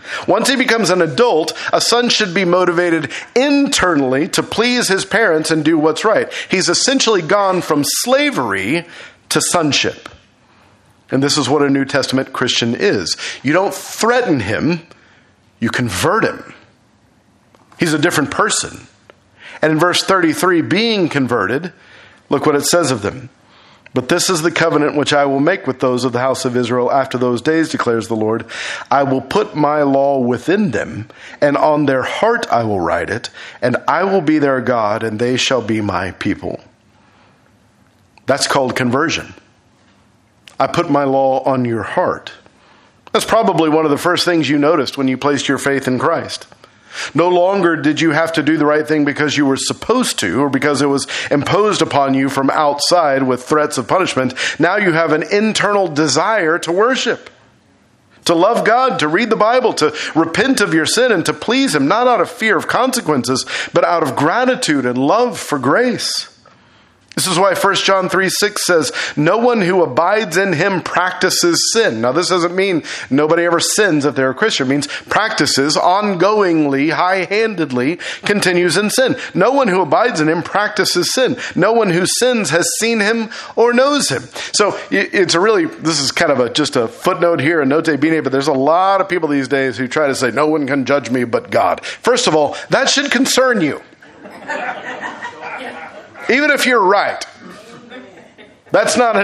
Once he becomes an adult, a son should be motivated internally to please his parents and do what's right. He's essentially gone from slavery to sonship. And this is what a New Testament Christian is. You don't threaten him, you convert him. He's a different person. And in verse 33, being converted, look what it says of them. But this is the covenant which I will make with those of the house of Israel after those days, declares the Lord. I will put my law within them, and on their heart I will write it, and I will be their God, and they shall be my people. That's called conversion. I put my law on your heart. That's probably one of the first things you noticed when you placed your faith in Christ. No longer did you have to do the right thing because you were supposed to, or because it was imposed upon you from outside with threats of punishment. Now you have an internal desire to worship, to love God, to read the Bible, to repent of your sin, and to please Him, not out of fear of consequences, but out of gratitude and love for grace. This is why 1 John 3:6 says, no one who abides in him practices sin. Now, this doesn't mean nobody ever sins if they're a Christian. It means practices ongoingly, high-handedly, continues in sin. No one who abides in him practices sin. No one who sins has seen him or knows him. So this is kind of just a footnote here, a note bene, but there's a lot of people these days who try to say, no one can judge me but God. First of all, that should concern you. Even if you're right. That's not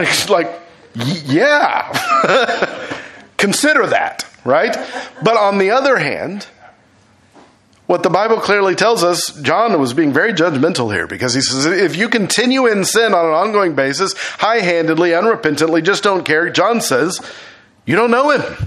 consider that, right? But on the other hand, what the Bible clearly tells us, John was being very judgmental here, because he says, if you continue in sin on an ongoing basis, high-handedly, unrepentantly, just don't care, John says, you don't know him.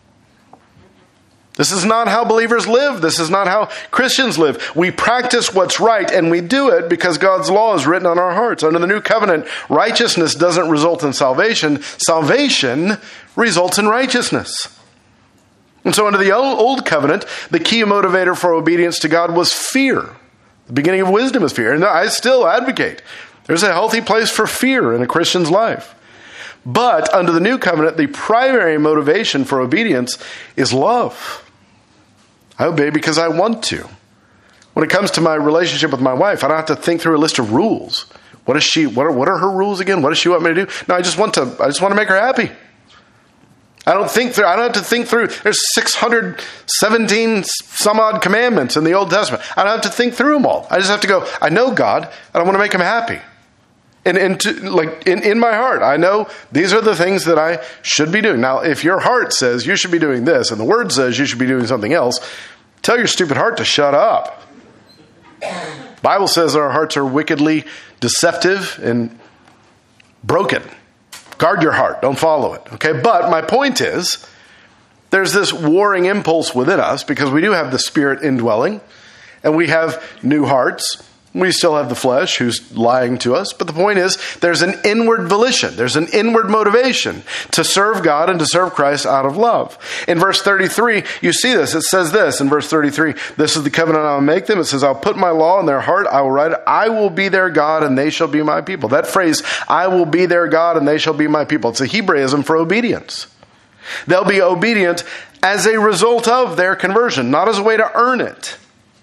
This is not how believers live. This is not how Christians live. We practice what's right, and we do it because God's law is written on our hearts. Under the new covenant, righteousness doesn't result in salvation. Salvation results in righteousness. And so under the old covenant, the key motivator for obedience to God was fear. The beginning of wisdom is fear. And I still advocate there's a healthy place for fear in a Christian's life. But under the new covenant, the primary motivation for obedience is love. I obey because I want to. When it comes to my relationship with my wife, I don't have to think through a list of rules. What are her rules again? What does she want me to do? No, I just want to make her happy. I don't have to think through. There's 617 some odd commandments in the Old Testament. I don't have to think through them all. I just have to go, I know God, and I want to make him happy. And in my heart, I know these are the things that I should be doing. Now, if your heart says you should be doing this, and the Word says you should be doing something else, tell your stupid heart to shut up. The Bible says our hearts are wickedly deceptive and broken. Guard your heart. Don't follow it. Okay? But my point is, there's this warring impulse within us, because we do have the Spirit indwelling, and we have new hearts. We still have the flesh who's lying to us. But the point is, there's an inward volition. There's an inward motivation to serve God and to serve Christ out of love. In verse 33, you see this. It says this in verse 33, this is the covenant I will make them. It says, I'll put my law in their heart. I will write it. I will be their God and they shall be my people. That phrase, I will be their God and they shall be my people. It's a Hebraism for obedience. They'll be obedient as a result of their conversion, not as a way to earn it.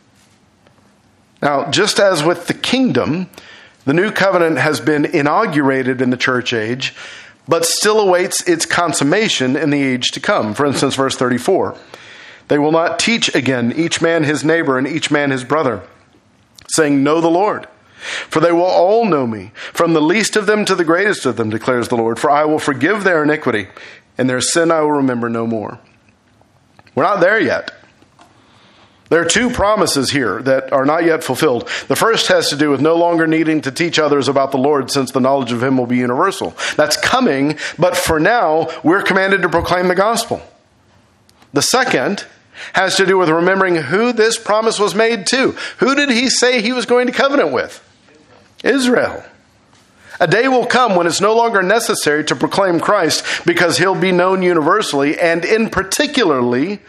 Now, just as with the kingdom, the new covenant has been inaugurated in the church age, but still awaits its consummation in the age to come. For instance, verse 34, they will not teach again each man his neighbor and each man his brother, saying, know the Lord. For they will all know me, from the least of them to the greatest of them, declares the Lord. For I will forgive their iniquity, and their sin I will remember no more. We're not there yet. There are two promises here that are not yet fulfilled. The first has to do with no longer needing to teach others about the Lord, since the knowledge of him will be universal. That's coming, but for now, we're commanded to proclaim the gospel. The second has to do with remembering who this promise was made to. Who did he say he was going to covenant with? Israel. A day will come when it's no longer necessary to proclaim Christ, because he'll be known universally and in particularly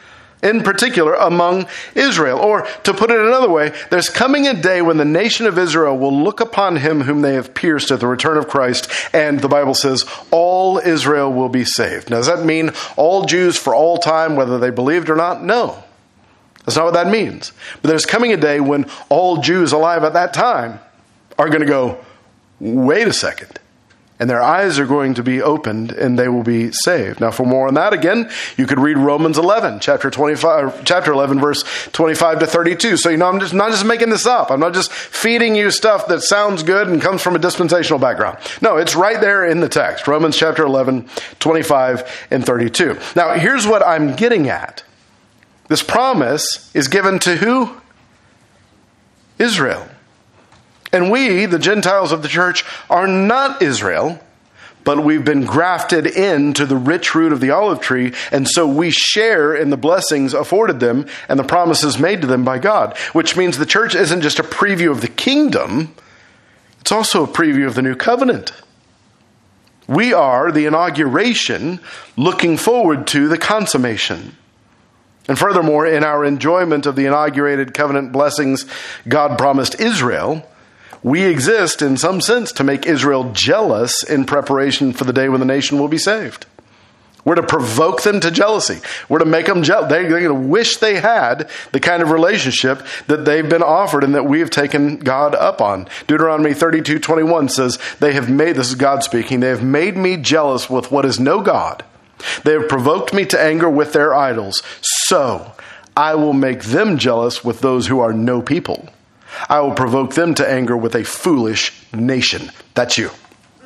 in particular among Israel. Or, to put it another way, there's coming a day when the nation of Israel will look upon him whom they have pierced at the return of Christ, and the Bible says all Israel will be saved. Now, does that mean all Jews for all time, whether they believed or not? No. That's not what that means. But there's coming a day when all Jews alive at that time are going to go, wait a second. And their eyes are going to be opened and they will be saved. Now, for more on that, again, you could read Romans 11, chapter 11, verse 25 to 32. So, I'm just not just making this up. I'm not just feeding you stuff that sounds good and comes from a dispensational background. No, it's right there in the text. Romans chapter 11, 25 and 32. Now, here's what I'm getting at. This promise is given to who? Israel. And we, the Gentiles of the church, are not Israel, but we've been grafted into the rich root of the olive tree, and so we share in the blessings afforded them and the promises made to them by God, which means the church isn't just a preview of the kingdom, it's also a preview of the new covenant. We are the inauguration looking forward to the consummation. And furthermore, in our enjoyment of the inaugurated covenant blessings God promised Israel, we exist in some sense to make Israel jealous in preparation for the day when the nation will be saved. We're to provoke them to jealousy. We're to make them jealous. They're going to wish they had the kind of relationship that they've been offered and that we have taken God up on. Deuteronomy 32:21 says, this is God speaking, they have made me jealous with what is no God. They have provoked me to anger with their idols. So I will make them jealous with those who are no people. I will provoke them to anger with a foolish nation. That's you.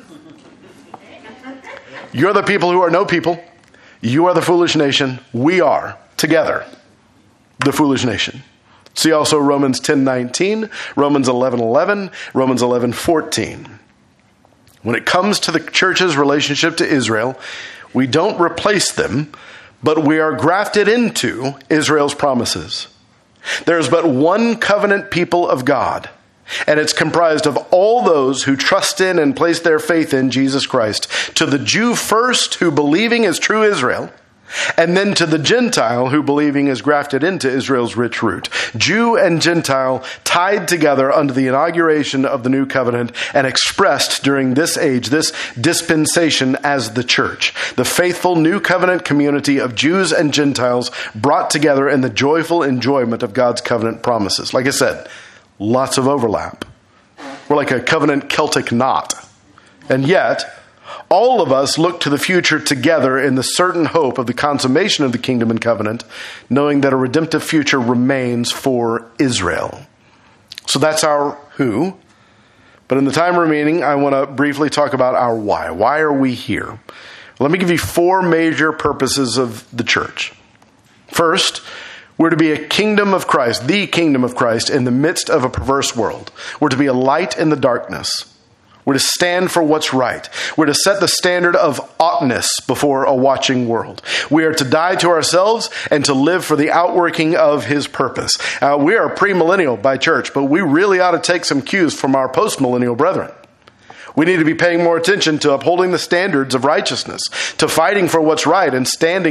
You're the people who are no people. You are the foolish nation. We are, together, the foolish nation. See also Romans 10:19, Romans 11:11, Romans 11:14. When it comes to the church's relationship to Israel, we don't replace them, but we are grafted into Israel's promises. There's but one covenant people of God, and it's comprised of all those who trust in and place their faith in Jesus Christ. To the Jew first, who believing is true Israel, and then to the Gentile, who believing is grafted into Israel's rich root. Jew and Gentile tied together under the inauguration of the new covenant and expressed during this age, this dispensation, as the church. The faithful new covenant community of Jews and Gentiles brought together in the joyful enjoyment of God's covenant promises. Like I said, lots of overlap. We're like a covenant Celtic knot. And yet, all of us look to the future together in the certain hope of the consummation of the kingdom and covenant, knowing that a redemptive future remains for Israel. So that's our who. But in the time remaining, I want to briefly talk about our why. Why are we here? Let me give you four major purposes of the church. First, we're to be a kingdom of Christ, the kingdom of Christ, in the midst of a perverse world. We're to be a light in the darkness. We're to stand for what's right. We're to set the standard of oughtness before a watching world. We are to die to ourselves and to live for the outworking of His purpose. We are premillennial by church, but we really ought to take some cues from our postmillennial brethren. We need to be paying more attention to upholding the standards of righteousness, to fighting for what's right and standing.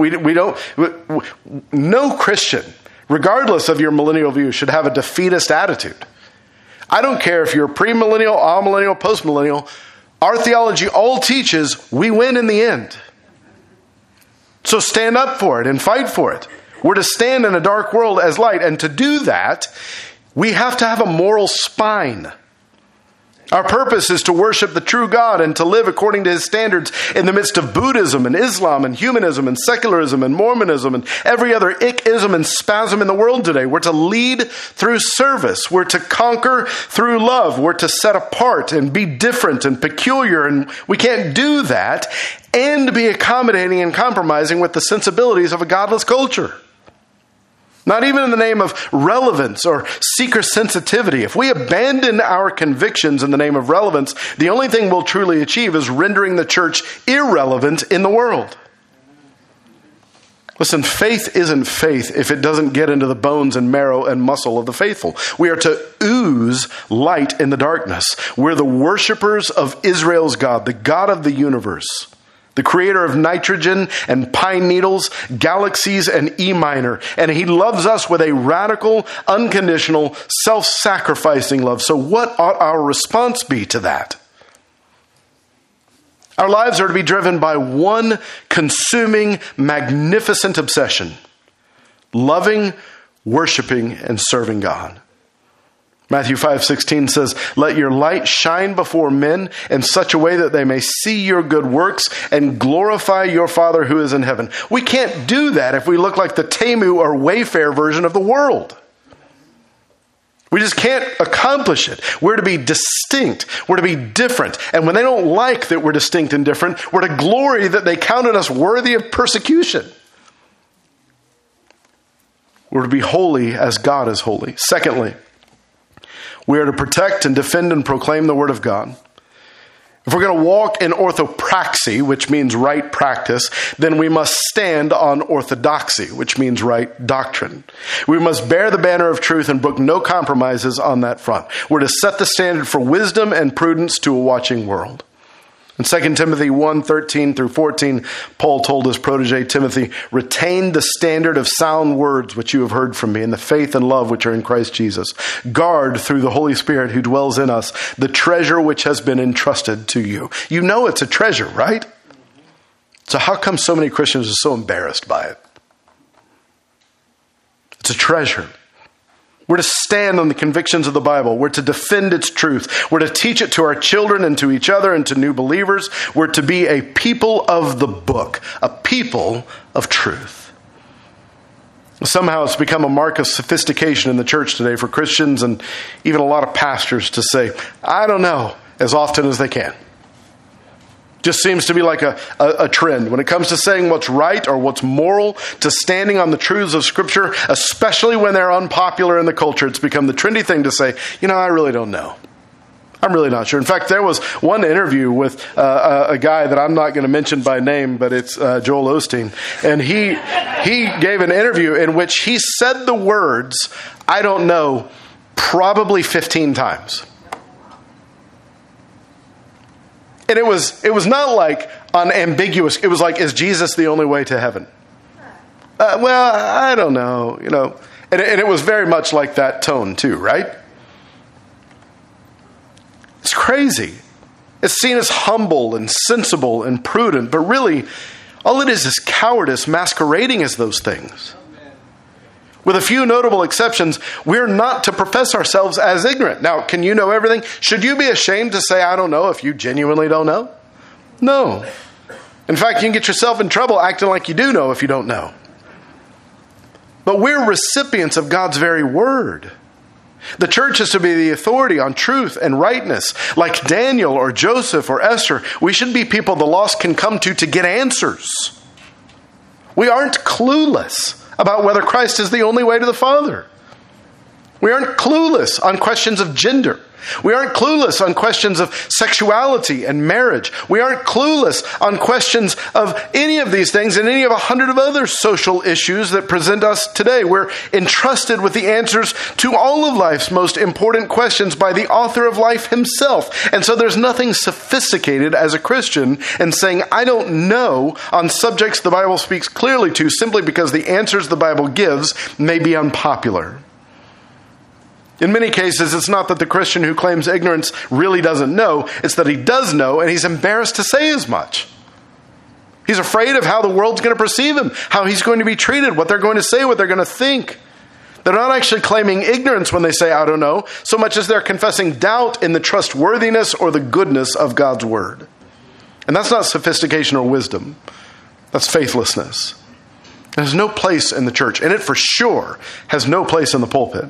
No Christian, regardless of your millennial view, should have a defeatist attitude. I don't care if you're premillennial, amillennial, postmillennial. Our theology all teaches we win in the end. So stand up for it and fight for it. We're to stand in a dark world as light. And to do that, we have to have a moral spine. Our purpose is to worship the true God and to live according to His standards in the midst of Buddhism and Islam and humanism and secularism and Mormonism and every other ick-ism and spasm in the world today. We're to lead through service. We're to conquer through love. We're to set apart and be different and peculiar. And we can't do that and be accommodating and compromising with the sensibilities of a godless culture. Not even in the name of relevance or seeker sensitivity. If we abandon our convictions in the name of relevance, the only thing we'll truly achieve is rendering the church irrelevant in the world. Listen, faith isn't faith if it doesn't get into the bones and marrow and muscle of the faithful. We are to ooze light in the darkness. We're the worshipers of Israel's God, the God of the universe. the creator of nitrogen and pine needles, galaxies and E minor. And he loves us with a radical, unconditional, self-sacrificing love. So what ought our response be to that? Our lives are to be driven by one consuming, magnificent obsession: loving, worshiping, and serving God. Matthew 5:16 says, "Let your light shine before men in such a way that they may see your good works and glorify your Father who is in heaven." We can't do that if we look like the Temu or Wayfair version of the world. We just can't accomplish it. We're to be distinct. We're to be different. And when they don't like that we're distinct and different, we're to glory that they counted us worthy of persecution. We're to be holy as God is holy. Secondly, we are to protect and defend and proclaim the Word of God. If we're going to walk in orthopraxy, which means right practice, then we must stand on orthodoxy, which means right doctrine. We must bear the banner of truth and brook no compromises on that front. We're to set the standard for wisdom and prudence to a watching world. In 2 Timothy 1:13 through 14, Paul told his protege Timothy, "Retain the standard of sound words which you have heard from me, in the faith and love which are in Christ Jesus. Guard through the Holy Spirit who dwells in us the treasure which has been entrusted to you." You know it's a treasure, right? So how come so many Christians are so embarrassed by it? It's a treasure. We're to stand on the convictions of the Bible. We're to defend its truth. We're to teach it to our children and to each other and to new believers. We're to be a people of the book, a people of truth. Somehow it's become a mark of sophistication in the church today for Christians and even a lot of pastors to say, "I don't know," as often as they can. Just seems to be like a trend. When it comes to saying what's right or what's moral, to standing on the truths of Scripture, especially when they're unpopular in the culture, it's become the trendy thing to say, "I really don't know. I'm really not sure." In fact, there was one interview with a guy that I'm not going to mention by name, but it's Joel Osteen. And he gave an interview in which he said the words, "I don't know," probably 15 times. And it was not like unambiguous. It was like, "Is Jesus the only way to heaven?" Well, I don't know, And it was very much like that tone too, right? It's crazy. It's seen as humble and sensible and prudent, but really, all it is cowardice masquerading as those things. With a few notable exceptions, we're not to profess ourselves as ignorant. Now, can you know everything? Should you be ashamed to say, "I don't know," if you genuinely don't know? No. In fact, you can get yourself in trouble acting like you do know if you don't know. But we're recipients of God's very word. The church is to be the authority on truth and rightness. Like Daniel or Joseph or Esther, we should be people the lost can come to get answers. We aren't clueless about whether Christ is the only way to the Father. We aren't clueless on questions of gender. We aren't clueless on questions of sexuality and marriage. We aren't clueless on questions of any of these things and any of 100 of other social issues that present us today. We're entrusted with the answers to all of life's most important questions by the author of life himself. And so there's nothing sophisticated as a Christian in saying, "I don't know," on subjects the Bible speaks clearly to, simply because the answers the Bible gives may be unpopular. In many cases, it's not that the Christian who claims ignorance really doesn't know. It's that he does know, and he's embarrassed to say as much. He's afraid of how the world's going to perceive him, how he's going to be treated, what they're going to say, what they're going to think. They're not actually claiming ignorance when they say, "I don't know," so much as they're confessing doubt in the trustworthiness or the goodness of God's word. And that's not sophistication or wisdom. That's faithlessness. It has no place in the church, and it for sure has no place in the pulpit.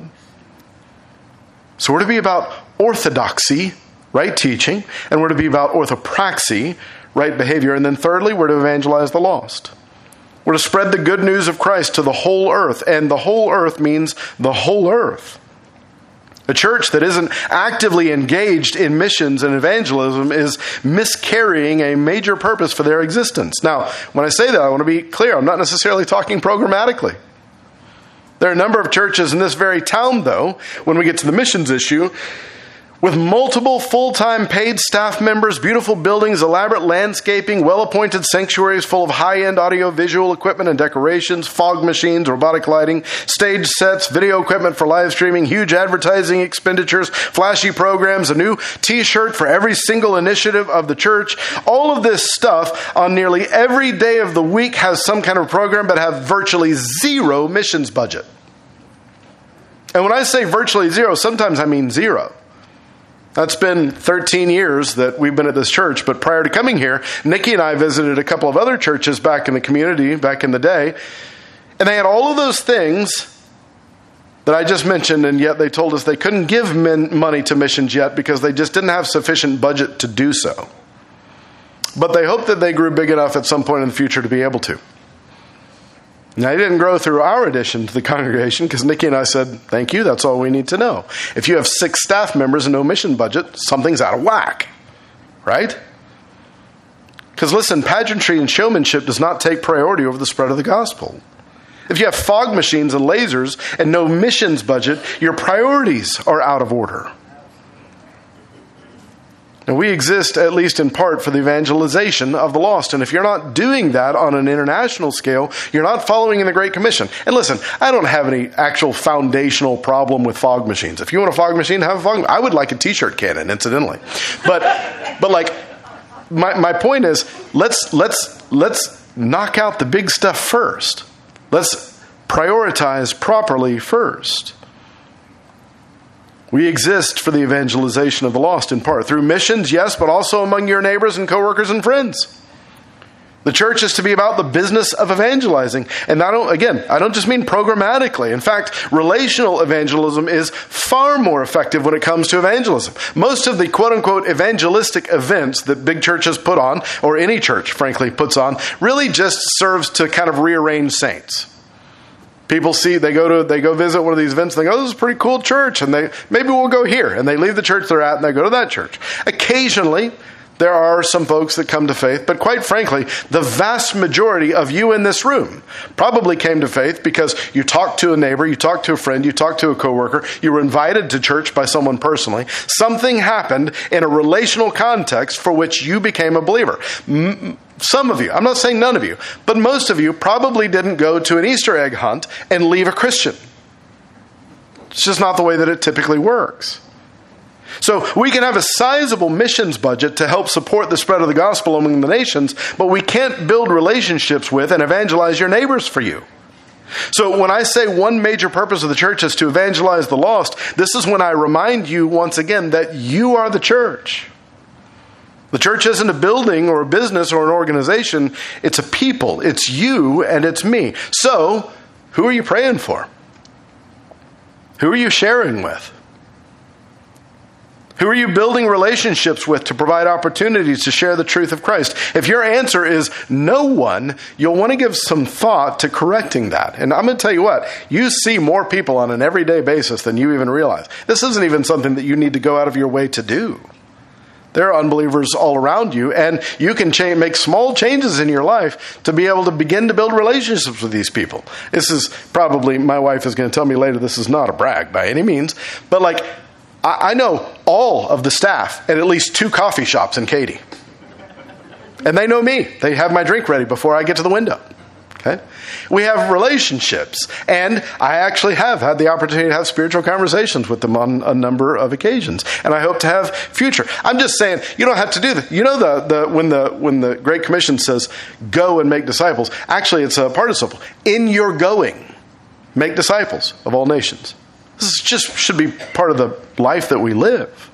So we're to be about orthodoxy, right teaching, and we're to be about orthopraxy, right behavior. And then thirdly, we're to evangelize the lost. We're to spread the good news of Christ to the whole earth, and the whole earth means the whole earth. A church that isn't actively engaged in missions and evangelism is miscarrying a major purpose for their existence. Now, when I say that, I want to be clear. I'm not necessarily talking programmatically. There are a number of churches in this very town, though, when we get to the missions issue, with multiple full-time paid staff members, beautiful buildings, elaborate landscaping, well-appointed sanctuaries full of high-end audio-visual equipment and decorations, fog machines, robotic lighting, stage sets, video equipment for live streaming, huge advertising expenditures, flashy programs, a new t-shirt for every single initiative of the church. All of this stuff on nearly every day of the week has some kind of program, but have virtually zero missions budget. And when I say virtually zero, sometimes I mean zero. That's been 13 years that we've been at this church, but prior to coming here, Nikki and I visited a couple of other churches back in the community, back in the day, and they had all of those things that I just mentioned, and yet they told us they couldn't give money to missions yet because they just didn't have sufficient budget to do so. But they hoped that they grew big enough at some point in the future to be able to. Now, he didn't grow through our addition to the congregation because Nikki and I said, thank you, that's all we need to know. If you have 6 staff members and no mission budget, something's out of whack, right? Because listen, pageantry and showmanship does not take priority over the spread of the gospel. If you have fog machines and lasers and no missions budget, your priorities are out of order. And we exist, at least in part, for the evangelization of the lost. And if you're not doing that on an international scale, you're not following in the Great Commission. And listen, I don't have any actual foundational problem with fog machines. If you want a fog machine, have a fog machine. I would like a t-shirt cannon, incidentally. But like, my point is, let's knock out the big stuff first. Let's prioritize properly first. We exist for the evangelization of the lost in part. Through missions, yes, but also among your neighbors and coworkers and friends. The church is to be about the business of evangelizing. And I don't just mean programmatically. In fact, relational evangelism is far more effective when it comes to evangelism. Most of the quote-unquote evangelistic events that big churches put on, or any church, frankly, puts on, really just serves to kind of rearrange saints. People see, they go visit one of these events, and they go, this is a pretty cool church, and maybe we'll go here. And they leave the church they're at, and they go to that church. Occasionally, there are some folks that come to faith, but quite frankly, the vast majority of you in this room probably came to faith because you talked to a neighbor, you talked to a friend, you talked to a coworker, you were invited to church by someone personally. Something happened in a relational context for which you became a believer. Some of you, I'm not saying none of you, but most of you probably didn't go to an Easter egg hunt and leave a Christian. It's just not the way that it typically works. So we can have a sizable missions budget to help support the spread of the gospel among the nations, but we can't build relationships with and evangelize your neighbors for you. So when I say one major purpose of the church is to evangelize the lost, this is when I remind you once again that you are the church. The church isn't a building or a business or an organization. It's a people. It's you and it's me. So, who are you praying for? Who are you sharing with? Who are you building relationships with to provide opportunities to share the truth of Christ? If your answer is no one, you'll want to give some thought to correcting that. And I'm going to tell you what, you see more people on an everyday basis than you even realize. This isn't even something that you need to go out of your way to do. There are unbelievers all around you, and you can make small changes in your life to be able to begin to build relationships with these people. This is probably, my wife is going to tell me later, this is not a brag by any means, but like, I know all of the staff at least 2 coffee shops in Katy. And they know me. They have my drink ready before I get to the window. Okay? We have relationships. And I actually have had the opportunity to have spiritual conversations with them on a number of occasions. And I hope to have future. I'm just saying, you don't have to do that. You know, when the Great Commission says, go and make disciples, actually it's a participle. In your going, make disciples of all nations. This just should be part of the life that we live.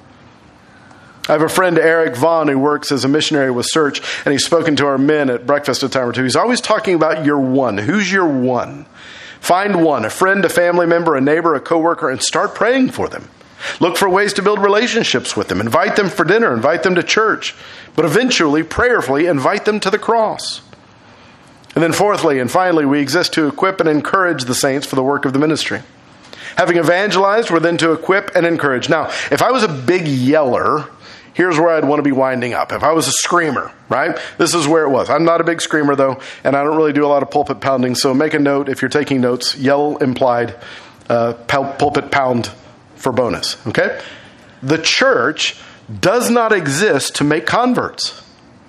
I have a friend, Eric Vaughn, who works as a missionary with Search, and he's spoken to our men at breakfast a time or two. He's always talking about your one. Who's your one? Find one, a friend, a family member, a neighbor, a coworker, and start praying for them. Look for ways to build relationships with them. Invite them for dinner. Invite them to church. But eventually, prayerfully, invite them to the cross. And then fourthly and finally, we exist to equip and encourage the saints for the work of the ministry. Having evangelized, we're then to equip and encourage. Now, if I was a big yeller, here's where I'd want to be winding up. If I was a screamer, right? This is where it was. I'm not a big screamer, though, and I don't really do a lot of pulpit pounding, so make a note if you're taking notes. Yell implied, pulpit pound for bonus, okay? the church does not exist to make converts.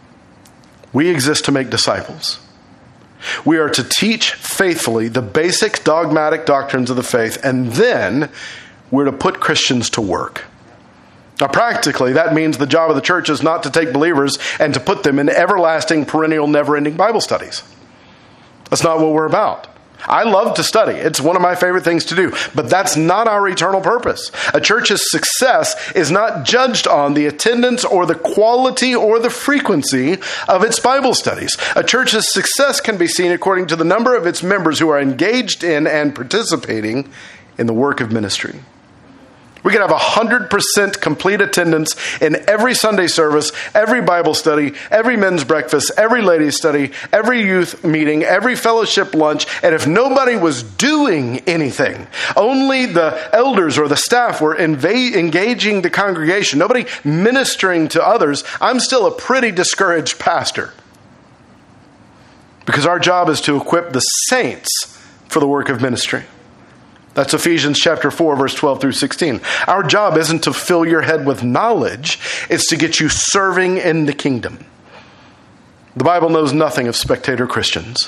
We exist to make disciples. We are to teach faithfully the basic dogmatic doctrines of the faith, and then we're to put Christians to work. Now, practically, that means the job of the church is not to take believers and to put them in everlasting, perennial, never-ending Bible studies. That's not what we're about. I love to study. It's one of my favorite things to do. But that's not our eternal purpose. A church's success is not judged on the attendance or the quality or the frequency of its Bible studies. A church's success can be seen according to the number of its members who are engaged in and participating in the work of ministry. We could have 100% complete attendance in every Sunday service, every Bible study, every men's breakfast, every ladies' study, every youth meeting, every fellowship lunch, and if nobody was doing anything, only the elders or the staff were engaging the congregation, nobody ministering to others, I'm still a pretty discouraged pastor. Because our job is to equip the saints for the work of ministry. That's Ephesians chapter 4, verse 12 through 16. Our job isn't to fill your head with knowledge. It's to get you serving in the kingdom. The Bible knows nothing of spectator Christians.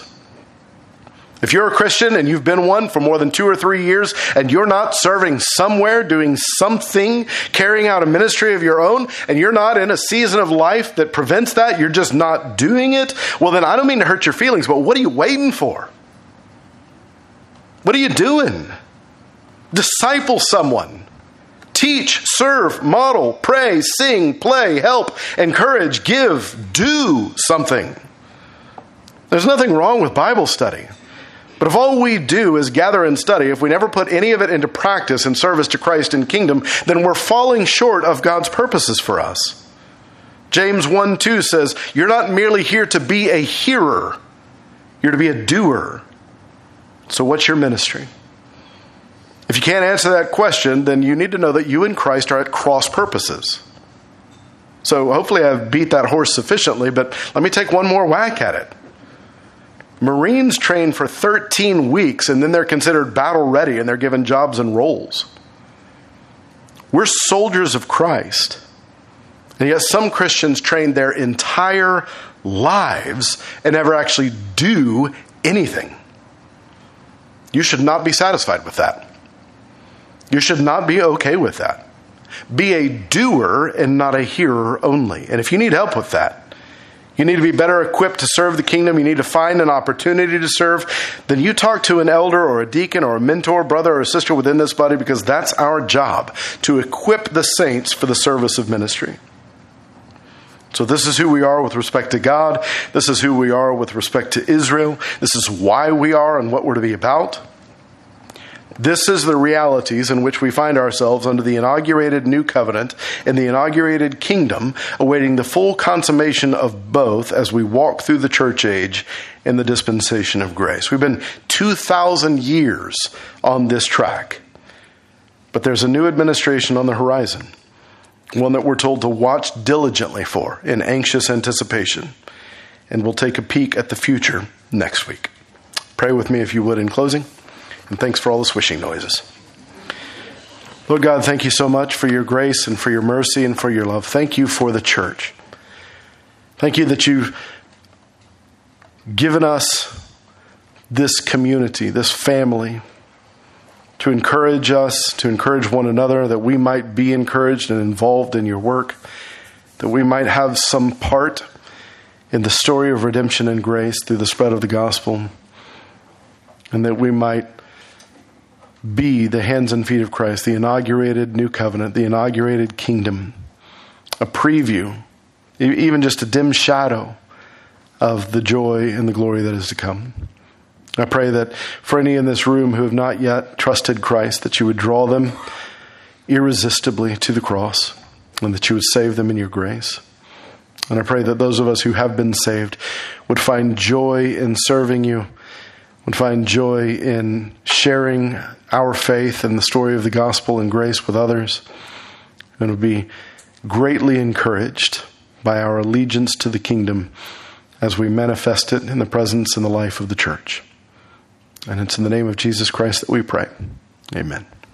If you're a Christian and you've been one for more than 2 or 3 years and you're not serving somewhere, doing something, carrying out a ministry of your own, and you're not in a season of life that prevents that, you're just not doing it, well then I don't mean to hurt your feelings, but what are you waiting for? What are you doing? Disciple someone. Teach, serve, model, pray, sing, play, help, encourage, give, do something. There's nothing wrong with Bible study. But if all we do is gather and study, if we never put any of it into practice in service to Christ and kingdom, then we're falling short of God's purposes for us. James 1:2 says, you're not merely here to be a hearer, you're to be a doer. So what's your ministry? If you can't answer that question, then you need to know that you and Christ are at cross purposes. So hopefully I've beat that horse sufficiently, but let me take one more whack at it. Marines train for 13 weeks and then they're considered battle ready and they're given jobs and roles. We're soldiers of Christ. And yet some Christians train their entire lives and never actually do anything. You should not be satisfied with that. You should not be okay with that. Be a doer and not a hearer only. And if you need help with that, you need to be better equipped to serve the kingdom, you need to find an opportunity to serve, then you talk to an elder or a deacon or a mentor, brother or sister within this body, because that's our job, to equip the saints for the service of ministry. So this is who we are with respect to God. This is who we are with respect to Israel. This is why we are and what we're to be about. This is the realities in which we find ourselves under the inaugurated new covenant and the inaugurated kingdom, awaiting the full consummation of both as we walk through the church age in the dispensation of grace. We've been 2,000 years on this track, but there's a new administration on the horizon, one that we're told to watch diligently for in anxious anticipation, and we'll take a peek at the future next week. Pray with me if you would in closing. And thanks for all the swishing noises. Lord God, thank you so much for your grace and for your mercy and for your love. Thank you for the church. Thank you that you've given us this community, this family, to encourage us, to encourage one another, that we might be encouraged and involved in your work, that we might have some part in the story of redemption and grace through the spread of the gospel, and that we might be the hands and feet of Christ, the inaugurated new covenant, the inaugurated kingdom, a preview, even just a dim shadow of the joy and the glory that is to come. I pray that for any in this room who have not yet trusted Christ, that you would draw them irresistibly to the cross and that you would save them in your grace. And I pray that those of us who have been saved would find joy in serving you, would find joy in sharing our faith and the story of the gospel and grace with others, and would be greatly encouraged by our allegiance to the kingdom as we manifest it in the presence and the life of the church. And it's in the name of Jesus Christ that we pray. Amen.